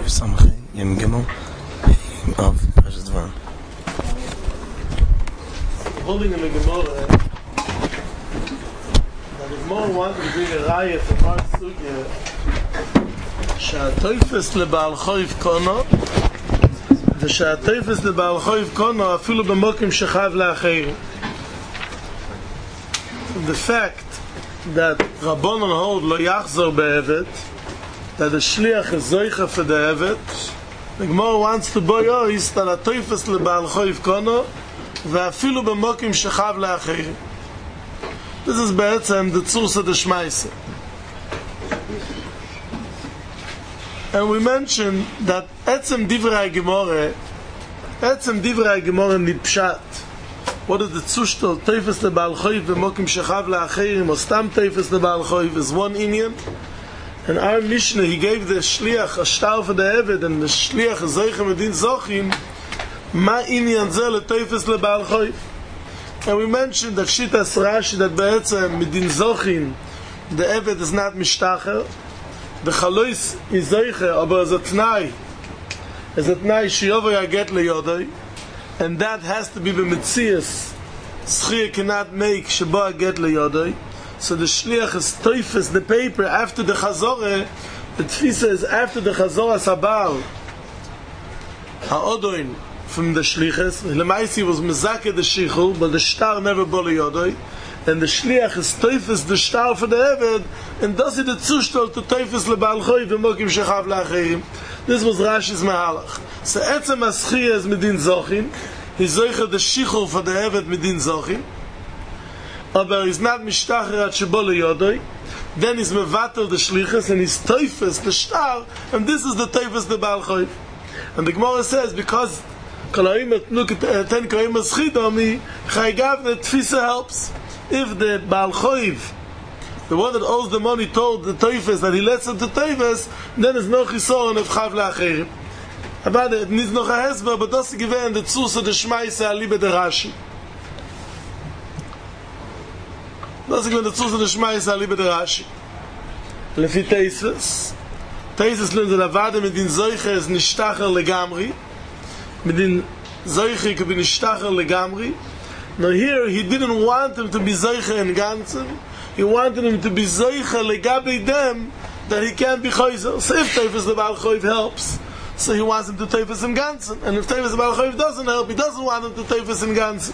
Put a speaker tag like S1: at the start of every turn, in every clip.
S1: Samachay Yom Gimel of Parshas Dvarim.
S2: Holding in the Gemara, the Gemara wanted to bring a raya from our sugya שהטויפס לבעל חויב קונו ושהטויפס לבעל חויב קונו אפילו במוקים שחייב לאחרים. The fact that Rabbanon hold lo yachzor be'evet, that the shliach is zoicha for the evet, the Gemara wants to boy ois that הטויפס לבעל חויב קונו ואפילו במוקים שחייב לאחרים. This is בעצם the tzursa d'shmaisa. And we mentioned that etzem divrei Gemara nit pshat. What is the tzushtel teifes lebal choiv v'mokim shechav la'acherim or stam teifes lebal choiv is one inyan. And our Mishnah, he gave the shliach a shtar for the eved and the shliach a zoichem medin zochim ma inyan zeh le teifes lebal choiv. And we mentioned that shitas Rashi that be'etzem medin zochim the eved is not mishtacher. The chalois is zoiche, aber as a tnai shiyovo yaget leyodoi, and that has to be b'metzias. Schia cannot make sheba get leyodoi. So the shliach is toifes the paper after the chazore. The tfisa is after the chazore sabal ha'odoin from the shliches. Lemaisi was mezake the shichul, but the shtar never bo leyodoi. And the shliach is toifes the shtar for the eved, and does it the zushtel to toifes lebal choy v'mokim shechav la'acherim. This was Rashi's mahalach. So etzem aschiyah is medin zochin. He's zoicha the shichul for the eved medin zochin. Aber he's not mishtacher at shebo leyodoi. Then he's mevatel the shlichus, and he's toifes the shtar, and this is the toifes the bal choy. And the Gemara says, because kolaim look at ten kolaim aschidomi chaygav the tfisa helps. If the Baal Choiv, the one that owes the money, told the Teifes that he lets him to Teifes, then there's no Chisoron of Chav La'acherim. About it needs no Chahesber, but that's given the Tzursa de Shmaisa Alibe de Rashi. That's given the Tzursa de Shmaisa Alibe de Rashi. Lefi Teifes lernt der Avade mit den Zoiche is nishtacher legamri. Mit den Zoiche ke bin nishtacher legamri. Now here, he didn't want him to be Zoicha in Ganzen. He wanted him to be Zoicha legabe them that he can't be Choizer. So if Teifes the Baal Choiv helps, so he wants him to Teifes in Ganzen. And if Teifes the Baal Choiv doesn't help, he doesn't want him to Teifes in Ganzen.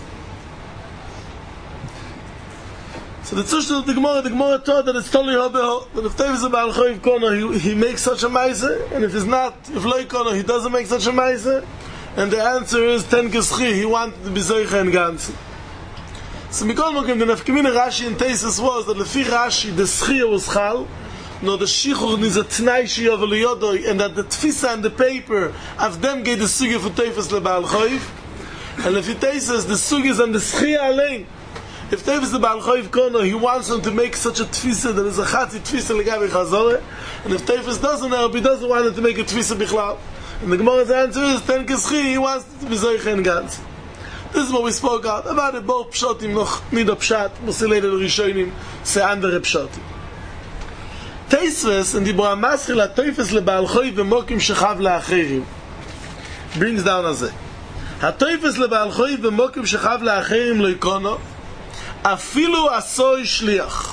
S2: So the Tzushtel of the Gemara taught that it's totally hobeho, that if Teifes the Baal Choiv kono, he makes such a meiser, and if Loi kono, he doesn't make such a meiser. And the answer is ten keschi, he wanted to be Zoicha in Ganzen. So Mikol Mokim, the Nefkemina Rashi and Teisus was that Lefi Rashi, the Schia was Chal, no the Shichur is a Tnai Shiyav Liyodoi, and that the Tfisa and the paper of them gave the Sugya for Teifes LeBaal Choiv, and Lefi Teisus, the Sugyas and the Schia Alein. If Teifes LeBaal Choiv Kono, he wants them to make such a Tfisa, that is a Chatzi Tfisa Legabi Chazore, and if Teifes doesn't help, he doesn't want them to make a Tfisa Bichlal. And the Gemara's answer is, Ten Keschi, he wants to be Zoicha in Gans. This is what we spoke about it. Both pshatim noch nid a pshat, musilei the rishonim se andere pshatim. Teisves and the Boamaschil a toifes lebal choy v'mokim shechav la'acherim brings down as it. Ha toifes lebal choy v'mokim shechav la'acherim lo ikono afilu asoi shliach.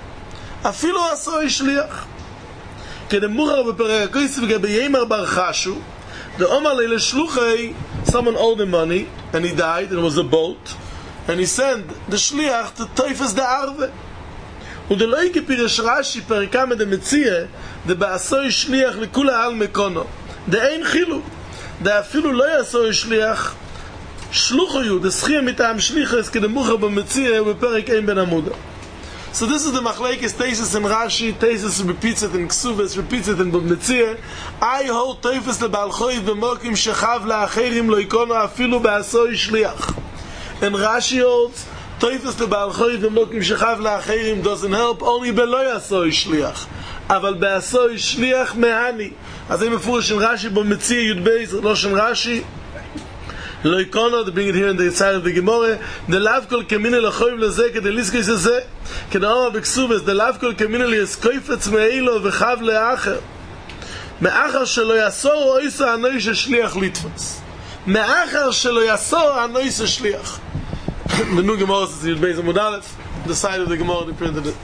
S2: Kedemuchar v'perek koisiv gebe yemer bar chashu the Omar leile shluchei, someone owed him money, and he died, and it was a boat, and he sent the shliach to Teifes the Arve. Und the loike pirish Rashi perikam de metzia, the ba'asoi shliach lekula al mekono. The ein chilu. The afilu lo yasoi shliach, shluchoyu, the schia mitam shlichas, kedemucha b'metzia, beperik ein ben amuda. So this is the machlekes Teisus and Rashi. Teisus repeats it in Ksuvas, repeats it in Metzia. I hold Teifes lebal choiv b'mokim shechav la'acherim lo ikono afilu ba'asoi shliach. And Rashi holds Teifes lebal choiv b'mokim shechav la'acherim doesn't help only beloy asoi shliach. Aval ba'asoi shliach me'ani. As I mefurish in Rashi b'Metzia Yud Beis, Loshen Rashi. Lo ikono, they bring it here in the side of the Gemara. The lav kol kemine lechoiv lezeh kedei liskei zeh. Kedama b'ksuvas, the lav kol kemine li es koifetz me'ilo v'chav le'acher. מאחר שלא יסור אויסו הנויס השליח לתפוס. מאחר שלא יסור הנויס השליח. The new Gemara says in Beis Amud Aleph, the side of the Gemara they printed it.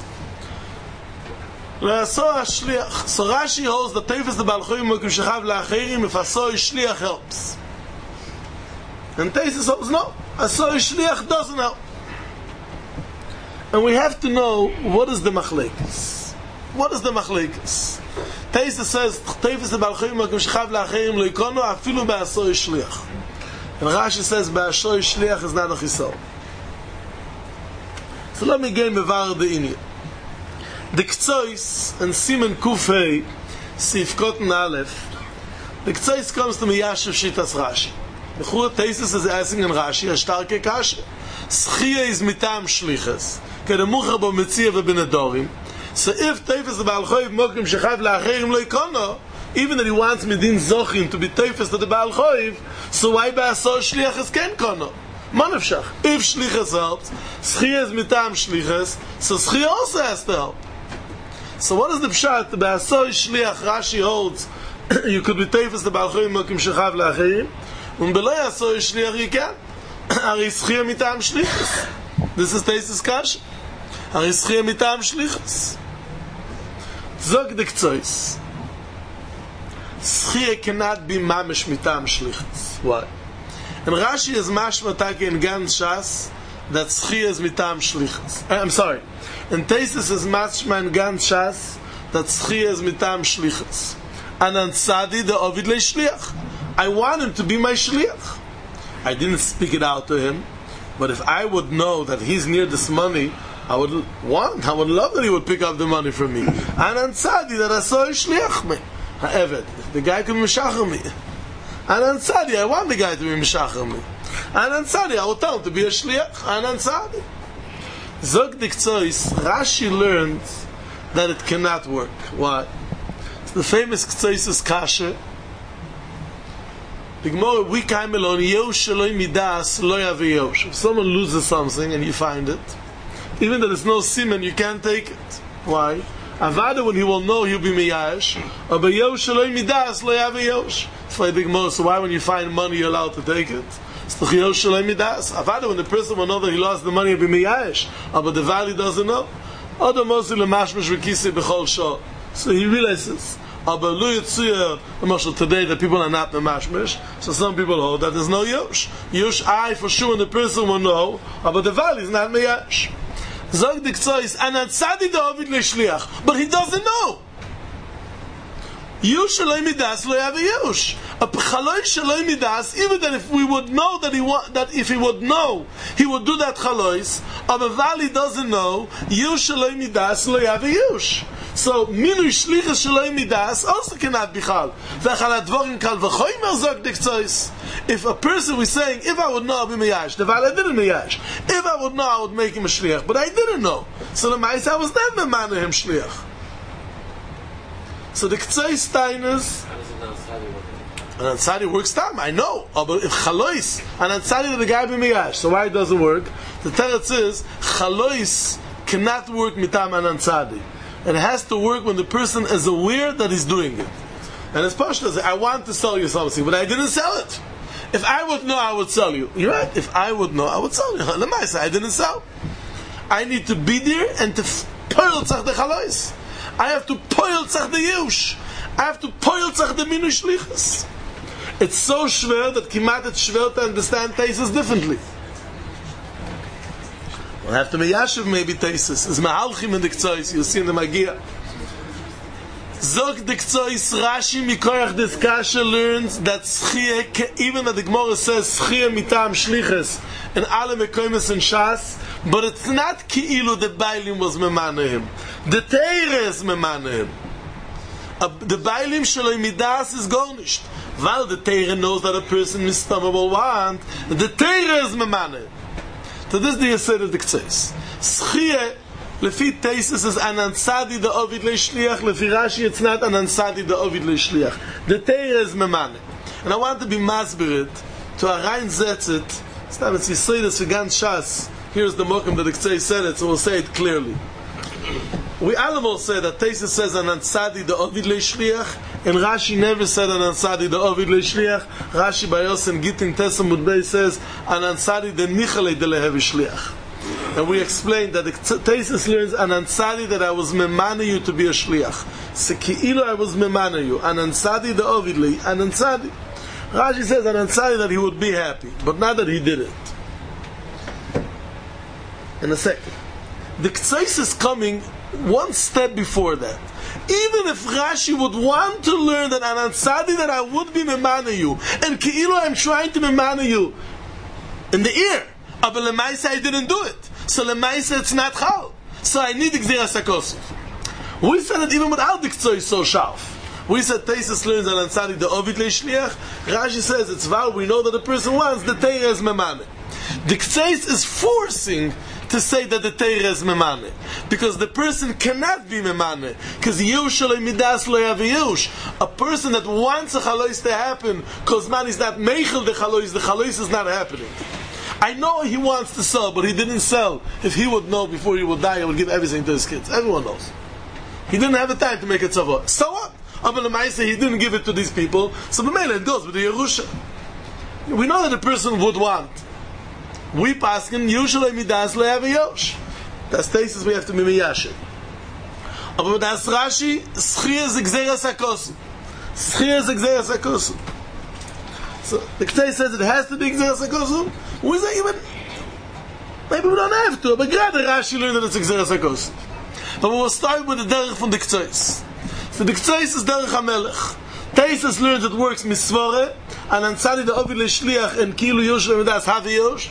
S2: לא יסור השליח. So Rashi holds that Teifes the Baal Choyim Mokim Shechav La'acherim if Asor Shliach helps. And Teifes holds no. Asor Shliach doesn't help. And we have to know what is the Machlekes. What is the Machlekes? Teifes says Teifes the Baal Choyim Mokim Shechav La'acherim Lo Yikono Afilu Ba'asor Shliach. And Rashi says Ba'asor Shliach is not a Chisor. So let me get mevar the inyan. The Ktsois and Simen Kufei Sif Kotten Aleph. The Ktsois comes to Miyashiv Shitas Rashi. The Chur Teisus is asking in Rashi a starke kashe. Schia is mitam shlichas. Kedemucha bo metzia v'benedorim. So if Teifes the Baal Choyim Mokim Shechav La'acherim Lo Yikono, even that he wants Medin Zochim to be Teifes to the Baal Choyim, so why Ba'asor Shliach is Ken Kono? Manavshach. If Shlichas helps, Schia is mitam shlichas, so Schia also has to help. So what is the pshat? The Ba'asor Shliach Rashi holds you could be Teifes the Baal Choyim Mokim Shechav La'acherim, and below Asor Shliach you can. Ari Schia mitam shlichas. This is Teisus Kash. Ari Schia mitam shlichas. Zog the Ktsois. Schia cannot be mamish mitam shlichas. Why? And Rashi is mashmataki in Gan Shas that Schia is mitam shlichas. I'm sorry. And Teisus is mashma in Gan Shas that Schia is mitam shlichas. Anan Tzadi the Ovid le'shliach. I want him to be my shliach. I didn't speak it out to him, but if I would know that he's near this money, I would love that he would pick up the money from me. Anan Tzadi that I saw shliach me. Ha'eved. The guy could mishacher me. Anan Tzadi, I want the guy to be mishacher me. Anan Tzadi, I will tell him to be a shliach. Anan Tzadi. Zog the Ktsois, Rashi learned that it cannot work. Why? It's the famous Ktsois kasha. The Gemara, we came alone, Yosh Eloi Midas, Lo Yavi Yosh. If someone loses something and you find it, even though there's no siman, you can't take it. Why? Avada, when he will know, he'll be Miyash. Or by Yosh Eloi Midas, Lo Yavi Yosh. It's like the Gemara, so why when you find money, you're allowed to take it? It's the Yosh Eloi Midas. Avada, when the person will know that he lost the money, he'll be Miyash. But the valley doesn't know. Other Mosul Mashmash Rekisi Bechol Shah. So he realizes. Aber lo yitzuya, today that people are not the mashmish, so some people hold that there's no yosh. Yosh I for sure and the person will know, but the valley is not meyash. Zog the Ktsois, Anan Tzadi David le'shliach, but he doesn't know. Yosh shaloi midas lo yav yosh. A chaloi shaloi midas, even that if we would know that if he would know, he would do that chalois, but valley doesn't know, yosh shaloi midas lo yav yosh. So, Minu Shlichas Shaloi Midas also cannot be Chal. V'echal advorim kal v'choymer zog the Ktsois. If a person was saying, if I would know, I'll be Miyash. The Valley didn't Miyash. If I would know, I would make him a Shliach. But I didn't know. So the Ma'is, I was never man him Shliach. So the Ktsois Steiners, Anan Tzadi works time, I know. But if Chalois, Anan Tzadi the guy be Miyash. So why it doesn't work? The teretz is, Chalois cannot work mitam Anan Tzadi. It has to work when the person is aware that he's doing it. And it's Pashto, I want to sell you something, but I didn't sell it. If I would know, I would sell you. You're right. If I would know, I would sell you. I didn't sell. I need to be there and to poil tzach the chalois. I have to poil tzach the yush. I have to poil tzach the minu shlichas. It's so schwer that kimat it's schwer to understand Teisus differently. We'll have to be Yashiv maybe Teisus. It's Mahalchim in the Ktsois. You'll see in the Magia. Zog the Ktsois Rashi Mikorach this Kasha learns that Schia, even that the Gemara says Schia mitam shliches and alle Mekoimes and Shas, but it's not Ki'ilu the Bailim was Memanahim. The Teire is Memanahim. The Bailim Shaloi Midas is garnished. While the Teire knows that a person Mistama will want, the Teire is Memanahim. So this is the Yesod of the Ktsois. Schia, lefi Teisus is Anan Tzadi the Ovid le'shliach. Lefi Rashi it's not Anan Tzadi the Ovid le'shliach. The Teire is Memane. And I want to be masbirit, to Arain Zetzit. Stam it's Yesodus for Gan Shas. Here's the Mokum that the Ktsois said it, so we'll say it clearly. We all say that Teisus says Anan Tzadi the Ovid le'shliach, And Rashi never said an Ansadi the Ovid leishliach. Rashi by Yosem Gittin Tesam Mudbei says an Ansadi the Nichale de lehevi shliach. And we explained that the Taisus learns an Ansadi that I was memana you to be a shliach. Seki'ilo I was memana you. An Ansadi the Ovid le an Ansadi. Rashi says an Ansadi that he would be happy, but not that he did it. In a second, the Ktsais is coming one step before that. Even if Rashi would want to learn that an Ansadi that I would be memana you, and Ki'ilu I'm trying to memana you in the ear, but Lemaisa I didn't do it. So Lemaisa it's not Chal. So I need Gzeras HaKosov. We said that even without the Ktsoi so sharp. We said Taisus learns an Ansadi the Ovid leishliach. Rashi says it's Val, we know that the person wants the Teira is memane. The Ktsais is forcing to say that the Teira is memane, because the person cannot be memane, because Yushalei midas lo yav. A person that wants a chalois to happen, because man is not meichel the chalois is not happening. I know he wants to sell, but he didn't sell. If he would know before he would die, he would give everything to his kids. Everyone knows. He didn't have the time to make a tzavah. So what? Abel Lemaisa, he didn't give it to these people, so B'meila it goes with the Yerusha. We know that the person would want. We paskin usually midas le'aviyosh. That's Taisus we have to be miyashin. But that's Rashi, schia is gzeras hakosu. Schia is gzeras hakosu. So the Ktei says it has to be gzeras hakosu. We say even maybe we don't have to, but rather Rashi learned that it's gzeras hakosu. But we will start with the derech from the Ktei. So the Ktei is derech hamelech. Taisus learns it works misvore, and Ansadi the Ovid leishliach and Kilu Yoshua midas haviyosh.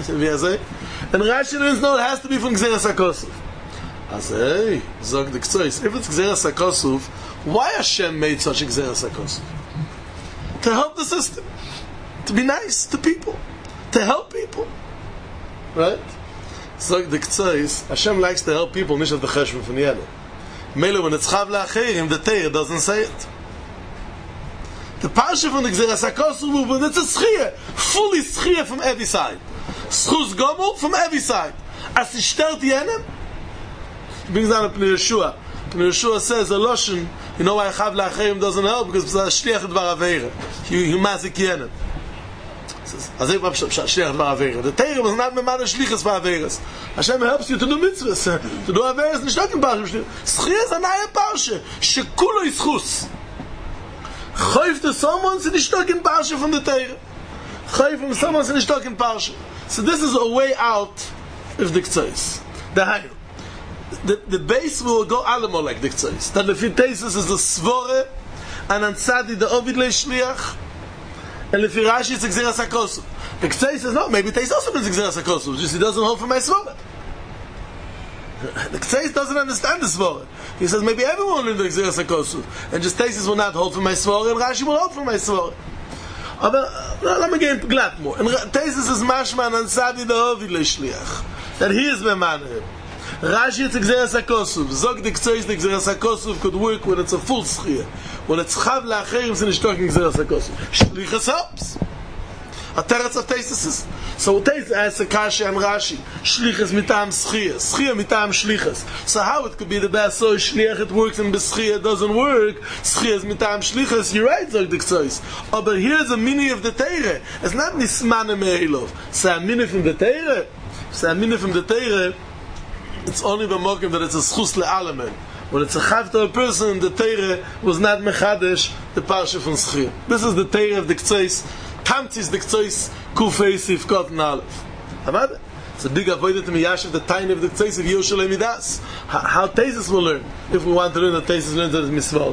S2: And Rashi learns, no, it has to be from Gzeras HaKosov. I say, hey, Zog the Ktsois, if it's Gzeras HaKosov, why Hashem made such a Gzeras HaKosov? To help the system, to be nice to people, to help people, right? Zog the Ktsois, Hashem likes to help people, nicht of the Cheshvan from Yedel. Mele, when it's Chav La'achirim, the Teir doesn't say it. The Parsha from the Gzeras HaKosov movement, it's a schia, fully schia from every side. Schus Gomel from every side. As he stellt jenem, he brings down a Pnei Yeshua. Pnei Yeshua says, a Loshen, you know why Chav La'achirim doesn't help? Because it's a Shliach Dvar Aveira. He mazik jenem. As if Shliach Dvar Aveira. The Teire was not memana Shlichas Dvar Aveiras. Hashem helps you to do mitzvahs, to do Aveiras, nicht in Parsha. Schia is a naya Parsha. Shekulo is Schus. Chayv to someone, so nicht in Parsha from the Teire. Chayv from someone, so nicht in Parsha. So this is a way out of the Ktsois. The base will go alamo like the Ktsois. That the Taisus is the Svore, and Ansadi the Ovid leishliach, and the Rashi is Gzeras HaKosov. The Ktsois says, no, maybe Taisus also means Gzeras HaKosov, just he doesn't hold for my Svore. The Ktsois doesn't understand the Svore. He says, maybe everyone will learn the Gzeras HaKosov, and just Taisus will not hold for my Svore, and Rashi will hold for my Svore. Aber let me get glatt more. And Taisus is mashman and Sadi the Ovid leishliach, that he is memana. Rashi it's Gzeras HaKosov. Zog the Ktsois the Gzeras HaKosov could work when it's a full schia. When it's Chav La'achirim, so nicht talking Gzeras HaKosov. Shlichus helps. A teretz of Taisus is. So Taisus asks a Kashi and Rashi. Shlichus mitam schia. Schia mitam shlichus. So how it could be the best? So shliach it works and beschia it doesn't work. Schia is mitam shlichus. You're right, Zog the Ktsois. Oh, but here's a mini of the Teire. It's not nismane me'elov. So a mini from the Teire. So a mini from the Teire. It's only the mokim that it's a schus le'alamen. When it's a chav to a person, the Teire was not mechadesh, the parsha from schia. This is the Teire of the Ktsois. Tamtzis the Ktsois, Kufei Sifkot and Aleph. Hamad? It's a big avoided to Miyashiv, the tiny of the Ktsois of Yoshua Midas. How Taisus will learn, if we want to learn that Taisus learns that it's Misvah.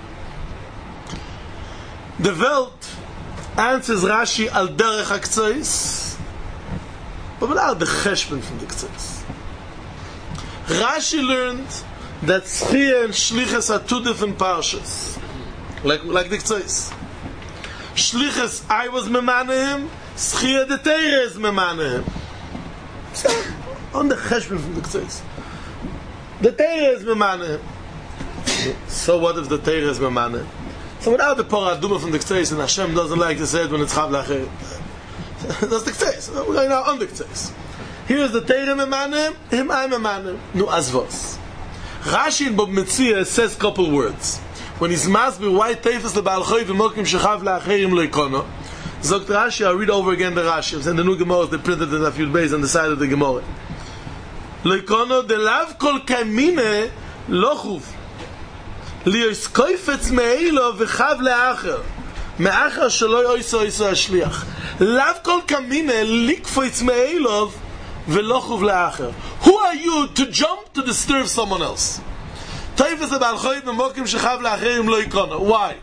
S2: The Welt answers Rashi al derech HaKtsois, but without the cheshbon from the Ktsois. Rashi learned that Schia and Shlichus are two different parshas, like the Ktsois. Shlichus, I was memana him. Schia, the Teire is memana him. So, on the cheshbon from the Ktsois, the Teire is memana him. So what if the Teire is memana him? So without the Paraduma from the Ktsois, and Hashem doesn't like to say it when it's Chav La'achirim. That's the Ktsois. We're going now on the Ktsois. Here's the Teire memanim, him I memanim. Nu azvos. Rashi in Bob Metzia says couple words. when he's masbir why teifes the Baal Choiv v'mokim shechav la'acherim lo'ikono. Zogt Rashi, I'll read over again the Rashi. And the new Gemara, they printed it a few days on the side of the Gemara. Lo'ikono de lav kol kamine lochuv li'os koifetz me'elo v'chav la'acher me'acher shelo yoiso hashliach. Lav kol kamine likfoitz me'elo v'lochuv la'acher. Who are you to jump to disturb someone else? Teifes the Baal Choiv v'mokim shechav la'acherim lo'ikono. Why?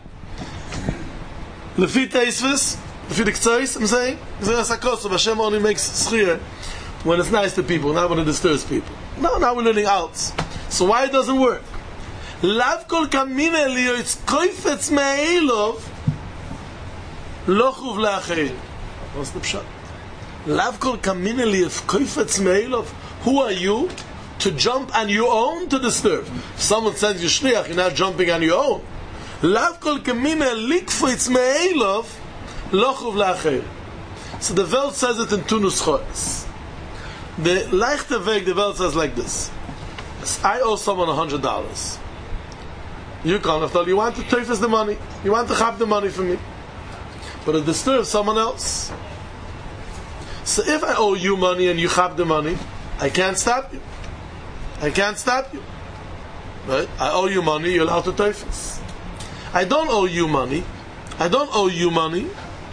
S2: Lefi teisves, lefi the k'tzois, I'm saying, Hashem only makes schir when it's nice to people, not when it disturbs people. No, now we're learning out. So why it doesn't work? Lav kol kamine li'os koifetz me'elov lochuv la'acherim. What's the pshat? Lav kol kamine li'os koifetz me'elov. Who are you to jump on your own to disturb? If someone sends you shliach, you're not jumping on your own. Lav kol kamine likfoitz me'elov lochuv la'acher. So the Welt says it in two nuschos. The leichte weg, the Welt says like this: I owe someone $100. You come and you want to teifes the money, you want to have the money from me, but it disturbs someone else. So if I owe you money and you have the money, I can't stop you. I can't stop you. Right? I owe you money, you're allowed to teifes. I don't owe you money. I don't owe you money.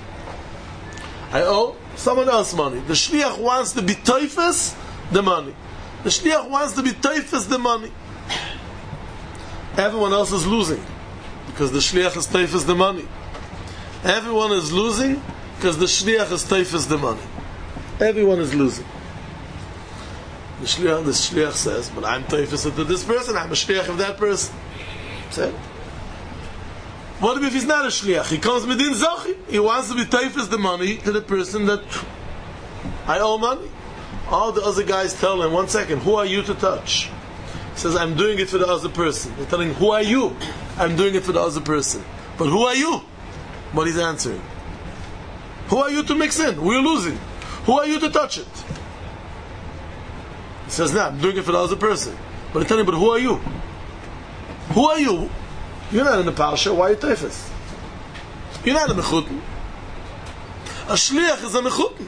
S2: I owe someone else money. The shliach wants to be teifes the money. The shliach wants to be teifes the money. Everyone else is losing because the shliach is teifes the money. Everyone is losing because the shliach is teifes the money. Everyone is losing. The shliach says, but I'm teifes to this person, I'm a shliach of that person. Say, what if he's not a shliach? He comes midin zochi. He wants to be teifes the money to the person that I owe money. All the other guys tell him, 1 second, who are you to touch? He says, I'm doing it for the other person. They're telling him, who are you? I'm doing it for the other person. But who are you? But he's answering, who are you to mix in? We're losing. Who are you to touch it? He says, no, I'm doing it for the other person. But I tell him, but who are you? Who are you? You're not in the parsha, why are you teifes? You're not a mechutin. A shliach is a mechutin.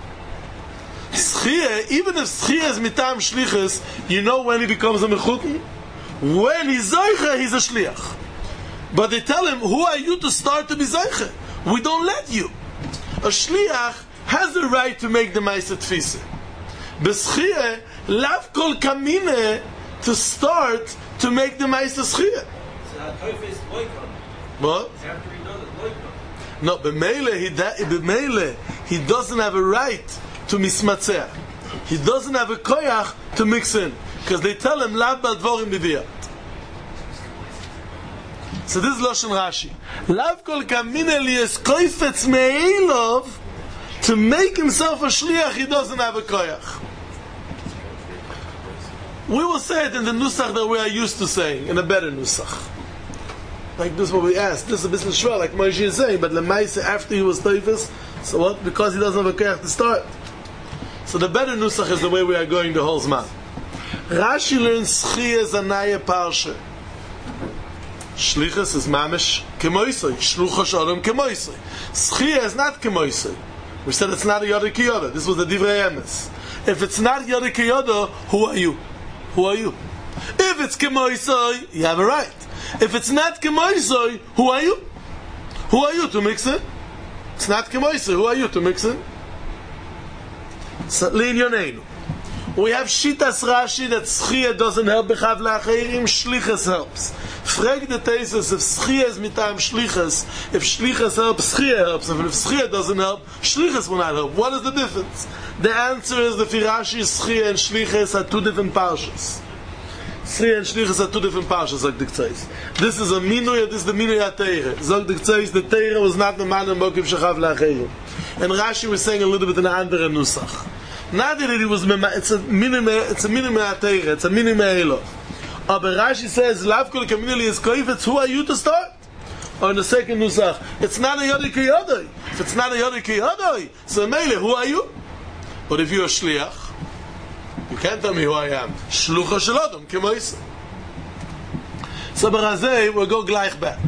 S2: Schia, even if schia is mitam shlichus, you know when he becomes a mechutin? When he's zoiche, he's a shliach. But they tell him, who are you to start to be zoiche? We don't let you. A shliach has the right to make the ma'aseh tfisa. Beschia, lav kol kamine to start to make the ma'aseh schia. What? No, b'meile he doesn't have a right to mismatzeh. He doesn't have a koyach to mix in because they tell him lav b'advorim b'diyat. So this is Lashon Rashi. Lav kol kamine liyes koifetz me'elov to make himself a shliach. He doesn't have a koyach. We will say it in the nusach that we are used to saying, in a better nusach. Like this is what we asked. This is a bit shver, like Moshe is saying, but Lemaise after he was teifes, so what? Because he doesn't have a koyach to start. So the better nusach is the way we are going the whole zman. Rashi learns schia is a naya parsha. Shlichus is mamish kemoisoi. Shlucha shalom kemoisoi. Schia is not kemoisoi. We said it's not a yoda kiyoda. This was the divrei emes. If it's not yoda kiyoda, who are you? Who are you? If it's kemoisoi, you have a right. If it's not kemoisoi, who are you? Who are you to mix in? It's not kemoisoi. Who are you to mix in? We have Shitas Rashi that Schia doesn't help Bechav La'acherim, Shlichus helps. Frag the thesis if Schia is mitam Shlichus, if Shlichus helps, Schia helps. If Schia doesn't help, Shlichus will not help. What is the difference? The answer is the Rashi, Schia and Shlichus are two different parshas. Schia and Shlichus are two different parshas, like the Ktseis. This is a Minui, this is the Minui HaTeire. Zog the Ktseis, the Teire was not the man in Mokim Shechav La'acherim. And Rashi was saying a little bit in the andere Nusach. Not that it was it's a minimum atayre, it's a minimum elo. But Rashi says, "Lav kol kamili is koifetz." Who are you to start? Or in the second nusach, it's not a yodi kiyodoi. If it's not a yodi kiyodoi, so meile, who are you? But if you're a shliach, you can't tell me who I am. Shlucha shalodom kemoisa. So Barazay, we'll go gleich back.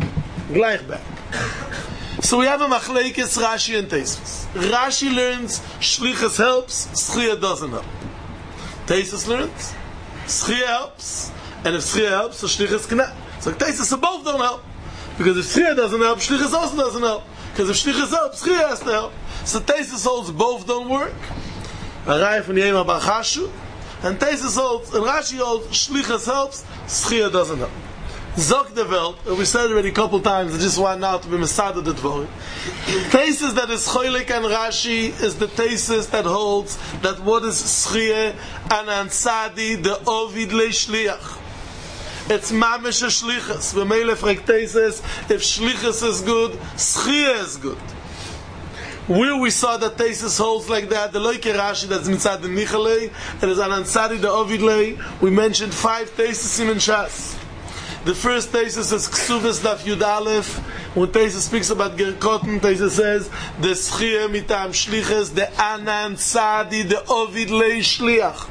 S2: So we have a Machlekes Rashi and Taisus. Rashi learns Shlichus helps, Schia doesn't help. Taisus learns Schia helps, and if Schia helps, so Shlichus cannot. So Taisus both don't help. Because if Schia doesn't help, Shlichus also doesn't help. Because if Shlichus helps, Schia has to help. So Taisus holds both don't work. Arai from Yema Bar Chashu, and Taisus holds, and Rashi holds Shlichus helps, Schia doesn't help. Zok the Welt, we said already a couple times, I just want now to be Masada the Dvorim. Thesis that is Cholik and Rashi is the thesis that holds that what is Schia and Ansadi, the Ovid Le Shliach. It's Mamish a Shlichus. V'meile fragt thesis, if Shlichus is good, Schia is good. Where we saw that thesis holds like that, the Loike Rashi that's Mitzad the Nichalei, and is an Ansadi, the Ovid Le, we mentioned 5 thesis in Shas. The first thesis is Ksuvas Daf Yud Aleph. When thesis speaks about Gerkotten, thesis says the Schia mitam Shliches, the Anan Sadi, the Ovid Lei Shliach.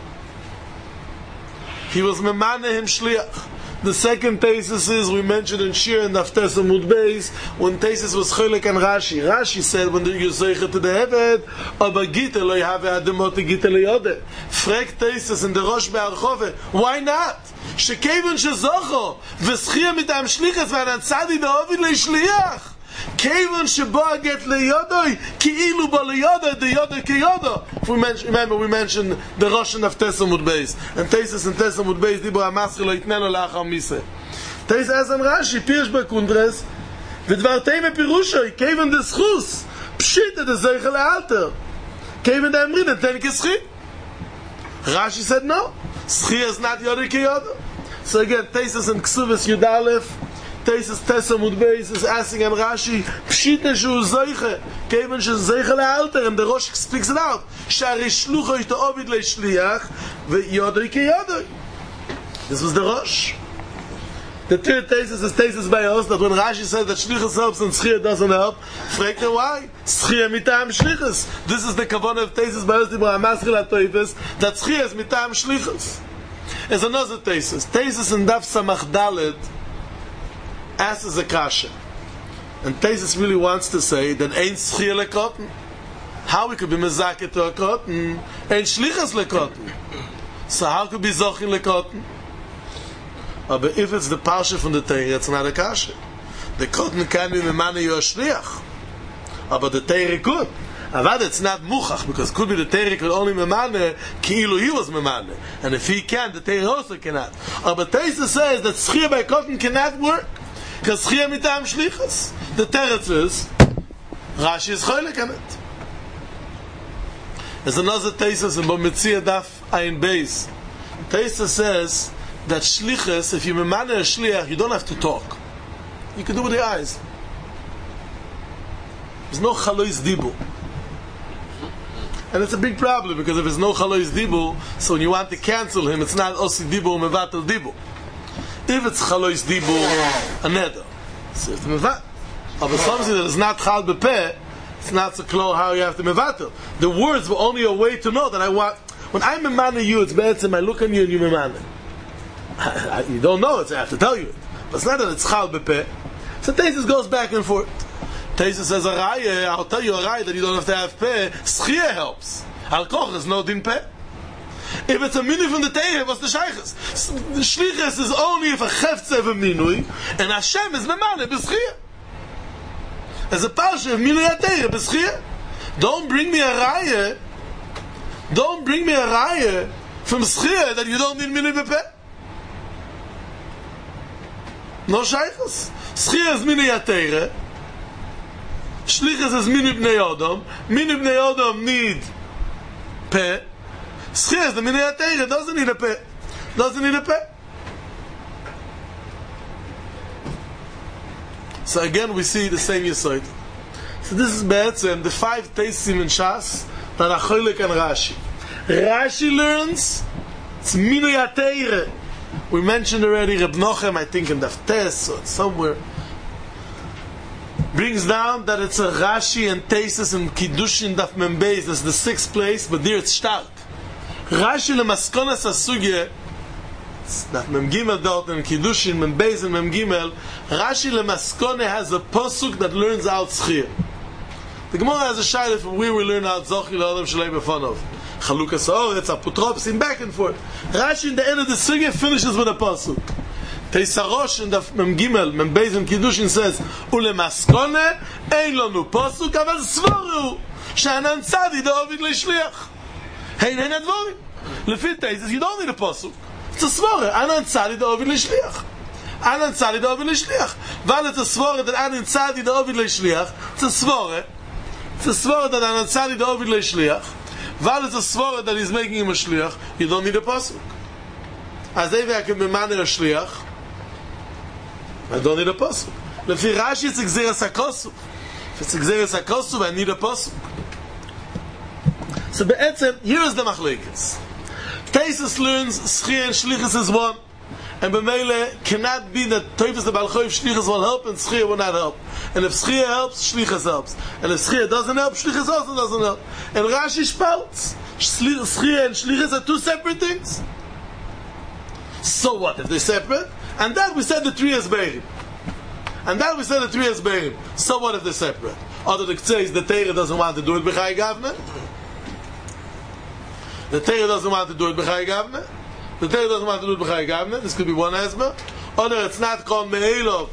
S2: He was Memane him Shliach. The second thesis is, we mentioned in Shir and Daf Tes Amud Beis, when thesis was Cholek and Rashi. Rashi said, when you say to the Eved, aber Gita lo yahave ademot Gita lo yode. Frag thesis in the Rosh Be'archove. Why not? שכיוון שזוכו ושחיה מטעם שליחס וענן צדי דאוביד לשליח כיוון שבו הגט ליודוי כאילו בו ליודוי דיודוי כיודו. Remember we mentioned the Rosh of Tesamud Beis, and Tesis and Tesamud Beis דיבור המסחי לא יתנה לו לאחר מיסה. Tesis אזן רש"י פירש בקונדרס ודברתי מפירושוי כיוון דסחוס פשיטה דזייך לאלתר כיוון דאמרין נתן כסחי. Rashi said no, Schia is not Yoder Kiyoda. So again, Tesis and Ksuvas Yud Aleph, Tesis Tesamud Beis is asking him Rashi, Pshita shu Zoiche, Kevin shu Zoiche le'alter, and the Rosh speaks it out. Shari shlucho is to Ovid le'shliach, ve'Yoder Kiyoda. This was the Rosh. The third thesis is thesis by us, that when Rashi says that Shlichus helps and Schia doesn't help, fragt him why? Schia mitam Shlichus. This is the kavanah of thesis by us, that Schia is mitam Shlichus. There's another thesis. Thesis in Daf Samach Dalet asks a kasha. And thesis really wants to say that ain't Schia lekotten. How we could be mezaket to a kotten? Ain't Shlichus lekotten. So how could be Zochin lekotten? But if it's the Parsha from the Teire, it's not a Kasha. The Kotten can be Memane Yor Shliach. But the Teire could. But it's not Muchach, because it could be the Teire could only Memane, Ki'ilu he was Memane. And if he can, the Teire also cannot. But Teisa says that Schia by Kotten cannot work, because Schia mitam Shlichas. The Teretz is, Rashi is Choylek on it. There's another Teisa in Bometzia Daf Ayin Beis. Teisa says, that shlichus, if you memane a shliach, you don't have to talk. You can do with the eyes. There's no chalois dibu. And it's a big problem, because if there's no chalois dibu, so when you want to cancel him, it's not osi dibu, mevatel dibu. If it's chalois dibu, a neder. So you have to mevatel. But something that is not chal bepeh, it's not so clear how you have to mevatel. The words were only a way to know that I want, when I memane you, it's better I look on you and you memane. You don't know it, so I have to tell you it. But it's not that it's chal bepeh. So Tesis goes back and forth. Tesis says a raya, I'll tell you a raya that you don't have to have peh. Schia helps. Al koch is no din peh. If it's a minui from the Teire, what's the shaychus? The shlichus is only if a cheftze of a minui, and Hashem is memane b'schia. As a parsha of minui ha-Teire b'schia. Don't bring me a raya from schia that you don't need minui bepeh. No shaychus. Schia is minui ha-Teire. Shlichus is minui bnei Odom. Minui bnei Odom need peh. Schia is the minui ha-Teire. Doesn't need a peh. So again we see the same yesod. So this is be'etzem the 5 teisim in Shas that are Choylek and Rashi. Rashi learns it's minui ha-Teire. We mentioned already Reb Nochem, I think in Daf Tes or somewhere, brings down that it's a Rashi and Tesis and Kiddushin Daf Membeis. That's the 6th place, but there it's stark. Rashi lemaskonas asugye that Mem Gimel dort in Kiddushin, Mem Beis and Mem Gimel, Rashi Lemaskone has a posuk that learns out Schir. The Gemara has a shaila from where we learn out Zochi L'Adam Shalei Befonov. Chalukas Haaretz, Apotropos, in back and forth. Rashi in the end of the Sugya finishes with a pasuk. Teisarosh in the Mem Gimel, Mem Beis and Kiddushin says, Ulemaskone, ein lanu pasuk, aval svaru, she'anan tzadi da'ovid le'shliach. Hein advorim. Lefit Teisus, you don't need a pasuk. It's a svara. Anan tzadi da'ovid le'shliach. Anan tzadi da'ovid le'shliach. While it's a svara that Anan tzadi da'ovid le'shliach, it's a svara. It's a svara that Anan tzadi da'ovid le'shliach. While it's a svara that he's making him a shliach, you don't need a pasuk. As if I can be manner a shliach, I don't need a pasuk. Lefi Rashi, it's exeres hakosuv. If it's exeres hakosuv, I need a pasuk. So be'etzem, here is the machlekes. Teisus learns Schir and Shlichus is one, and B'meile cannot be that Teufus the Baal Choiv Shlichus will help and Schir will not help. And if Schir helps, Shlichus helps. And if Schir doesn't help, Shlichus also doesn't help. And Rashi spouts Schir and Shlichus are two separate things. So what if they're separate? And that we said the three is Beirim. So what if they're separate? Other the says the Torah doesn't want to do it B'chai Gavne. The Torah doesn't want to do it B'chai Gavne. This could be one asma. Or it's not called Me'elov.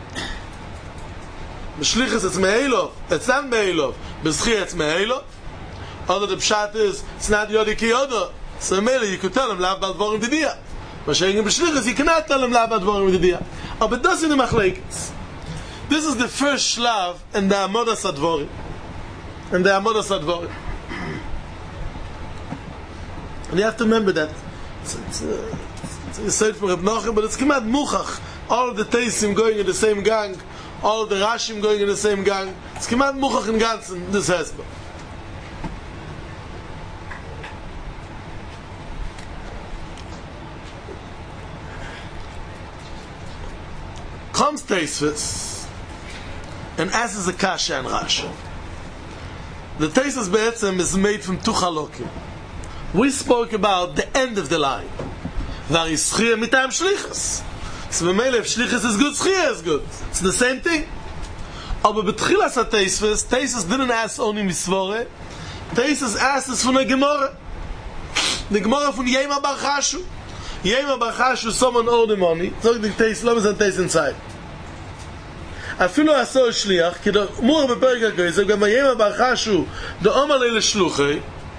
S2: B'shlichus it's Me'elov. It's not Me'elov. B'schir it's Me'elov. Or the pshat is, it's not Yodi Ki Yoda. So Me'elov, you could tell him, Lav Bal Dvorim Didiya. But saying in B'shlichus, you cannot tell him, Lav Bal Dvorim Didiya. But that's in the Machlekes. This is the first shlav in the Amodas Advorim. And you have to remember that it's said for Reb Nachum, but it's Kemat Muchach. All of the Teisim going in the same gang, all of the Rashim going in the same gang. It's Kemat Muchach in Ganzen, this Hesba. Comes Teisvis and asks a Kasha and Rashi. The Teisvis Be'etzem is made from two Chalokim. We spoke about the end of the line. Var is Schir mitam Shlichus. So B'meile, if Shlichus is good, Schir is good. It's the same thing. Aber betchilas ha-Teisvis, Teisvis didn't ask only Misvore. Teisvis asked us from a Gemara. The Gemara from Yema Bar Chashu. Yema Bar Chashu, someone owed him money. So the Teisvis, let me say Teisvis inside. אפילו עשו שליח, כי מורה בפרק הכסף, גם הימה בר חשו, דאמר לי לשלוחי,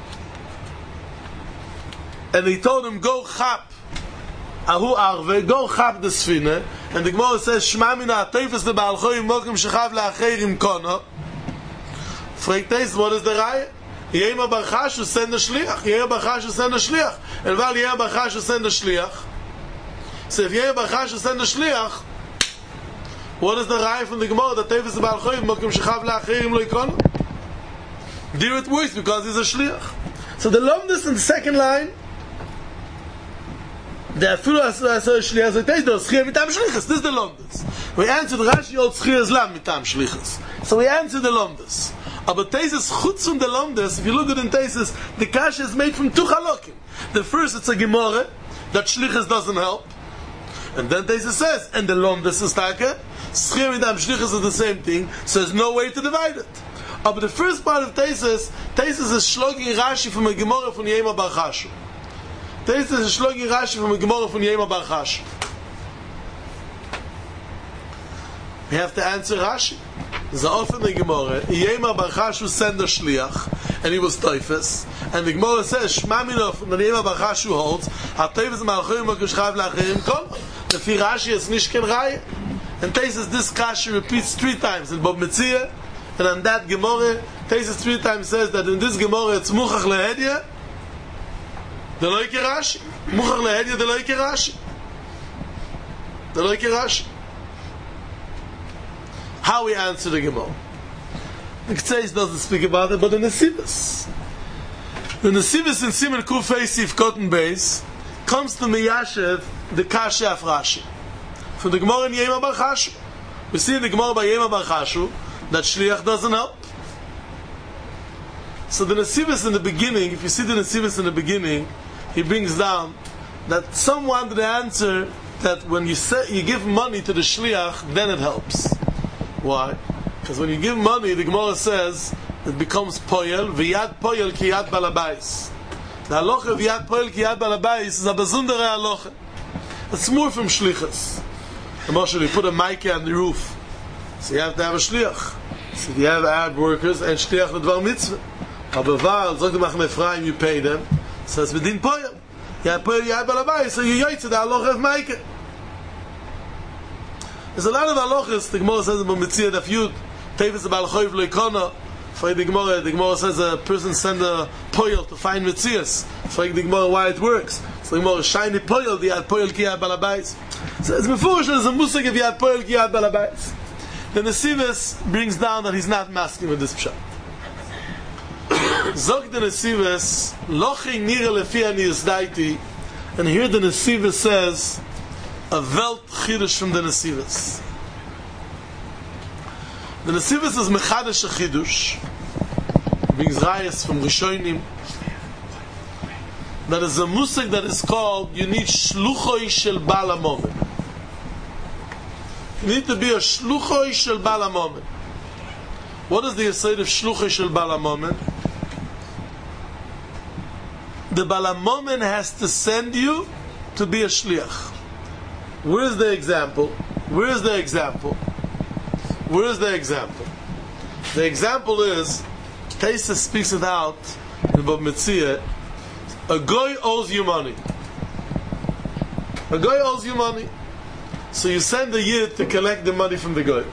S2: and he told him, go chap, ahu arve, go chap the sfina, and the Gemara says, shma mina teifes de Baal Choiv mokim shechav le'acherim kono. Fragt Teis, what is the raya? Yema bar Chashu send the shliach, and while Yema bar Chashu send the shliach, so if Yema bar Chashu send the shliach, what is the raya from the Gemara that Teifes Baal Choiv mokim shechav le'acherim lo yikono? There it works because he's a shliach. So the lomdus in the second line, the afilu asar shliach zoyteis do schir mitam shlichus. This is the lomdus. We answered Rashi old schir is lam mitam shlichus. So we answered the lomdus. But Tesis chutz from the lomdus. If you look at in Tesis, the kasha is made from two chalokim. The first it's a gemara that shlichus doesn't help, and then Tesis says, and the lomdus is taka. Schir mitam shlichus is the same thing, so there's no way to divide it. But the first part of Tesis is shlogging Rashi from a Gemara from Yema Bar Chashu. Tesis is shlogging Rashi from a Gemara from Yema Bar Chashu. We have to answer Rashi. There's often the Gemara, Yema Bar Chashu sent a shliach, and he was Teifes, and the Gemara says, Shma Minov, and Yema Bar Chashu holds, Ha-Teifes Malchoim HaKushchav L'Acherim Kol, the Fi Rashi is Nishken Raya. And Tesis, this Kashi repeats 3 times in Bob Metzia. And on that Gemara, Tesis 3 times says that in this Gemara it's Muchach Lehedya, the Loike Rashi. Muchach Lehedya, the Loike Rashi. The Loike Rashi. How we answer the Gemara? The Ktseis doesn't speak about it, but the Nesivus. The Nesivus in Siman Kuf Eisif Cotton Base comes to Miyashev, the Kasha of Rashi. From the Gemara in Yema Bar Chashu. We see in the Gemara by Yema Bar Chashu that shliach doesn't help. So the Nesivus in the beginning, if you see the Nesivus in the beginning, he brings down that someone did answer that when you give money to the shliach, then it helps. Why? Because when you give money, the Gemara says it becomes poyel, v'yad poyel ki yad balabais. The halacha v'yad poyel ki yad balabais is a bezundere halacha. It's more from shlichus. The Moshe, you put a mic on the roof, so you have to have a shliach. So you have Arab workers and shliach l'dvar mitzvah. Aber weil, sagt der Machne Ephraim, you pay them, so it's within poyel. You have poyel yad balabais, so you yaitze the halacha of mic. There's a lot of halachas. The Gemara says about Mitzvah Daf Yud, Tevis Bal Choiv Leikona. For the Gemara says a person send a poyel to find Mitzias. For the Gemara why it works. So the Gemara shiny poyel, the yad poyel ki yad balabais. So it's before there's a musik of yad poyel ki yad balabais. Then the Nesivos brings down that he's not masking with this pshat. Zog the Nesivos, Lochi nira lefi ani yisdaiti, and here the Nesivos says a Welt Chidush from the Nesivos. The Nesivos is Mechadash a Chidush. Brings Rayas from Rishonim. That is a musik that is called, you need Shluchoi Shel Bala Moment. You need to be a Shluchoi Shel Bala Moment. What is the aside of Shluchoi Shel Bala Moment? The Bala Moment has to send you to be a Shliach. Where's the example? Where's the example? Where's the example? The example is, Taisa speaks it out in Bab Metzia, a guy owes you money. A guy owes you money. So you send the yid to collect the money from the guy.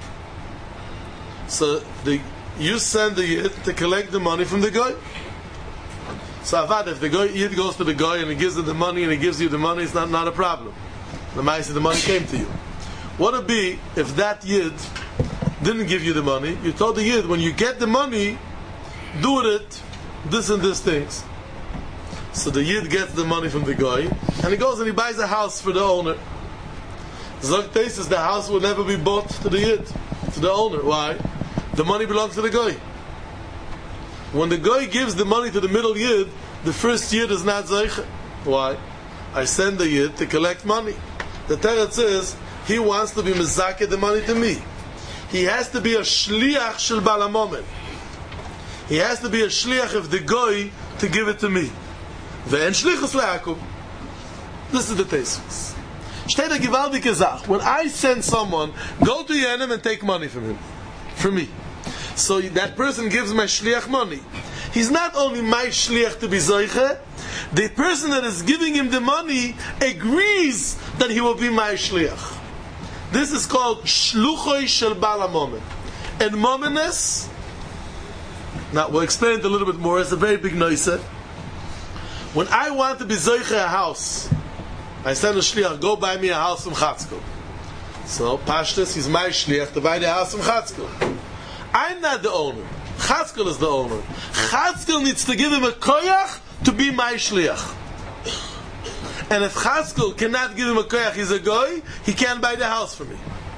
S2: So you send the yid to collect the money from the guy. So Avad, if the yid goes to the guy and he gives him the money and he gives you the money, it's not a problem. The Ma'aseh, the money came to you. What would be if that Yid didn't give you the money? You told the Yid, when you get the money, do it this and this things. So the Yid gets the money from the guy, and he goes and he buys a house for the owner. Zog Teisus, the house will never be bought to the Yid, to the owner. Why? The money belongs to the guy. When the guy gives the money to the middle Yid, the first Yid is not Zeicha. Why? I send the Yid to collect money. The Teretz says he wants to be mezakeh the money to me. He has to be a shliach shel Bala Moment. He has to be a shliach of the goy to give it to me. Ve'en shlichus le'akum. This is the Tesis. Steht a gewaltige Sach. When I send someone, go to Yenim and take money from him, from me. So that person gives my shliach money. He's not only my shliach to be zoiche, the person that is giving him the money agrees that he will be my shliach. This is called shluchoi shel bala moment. And momeness, now we'll explain it a little bit more, it's a very big noise. When I want to be zoiche a house, I send a shliach, go buy me a house from Chatzkel. So Pashtus, he's my shliach to buy the house from Chatzkel. I'm not the owner. Chatzkel is the owner. Chatzkel needs to give him a koyach to be my shliach. And if Chatzkel cannot give him a koyach, he's a goy, he can't buy the house for me.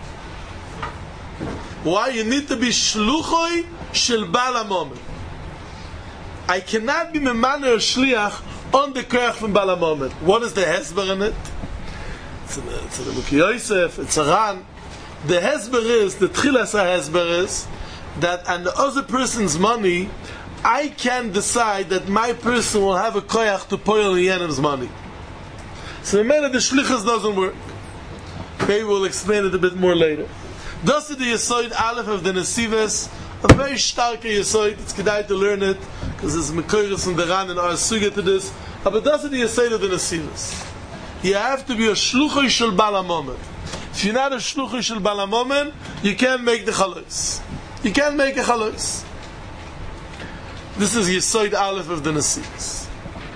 S2: Why? You need to be shluchoi shel bala moment. I cannot be memaner shliach on the koyach from bala moment. What is the hesber in it? It's in the Mukhi Yosef, it's a Ran. The hesber is, the tchilas hesber is, that on the other person's money, I can decide that my person will have a koyach to poil Yenim's money. So the man of the shlichus doesn't work. Maybe we'll explain it a bit more later. Thus is the Yesoid Aleph of the Nesivos, a very stark Yesoid. It's kedai to learn it, because there's Mekoiris and the Ran and our suga to this. But thus is the Yesoid of the Nesivos. You have to be a shluchoi shel bala moment. If you're not a shluchoi shel bala moment, you can't make the chalos. You can't make a chalos. This is Yesoid Aleph of the Nesivos.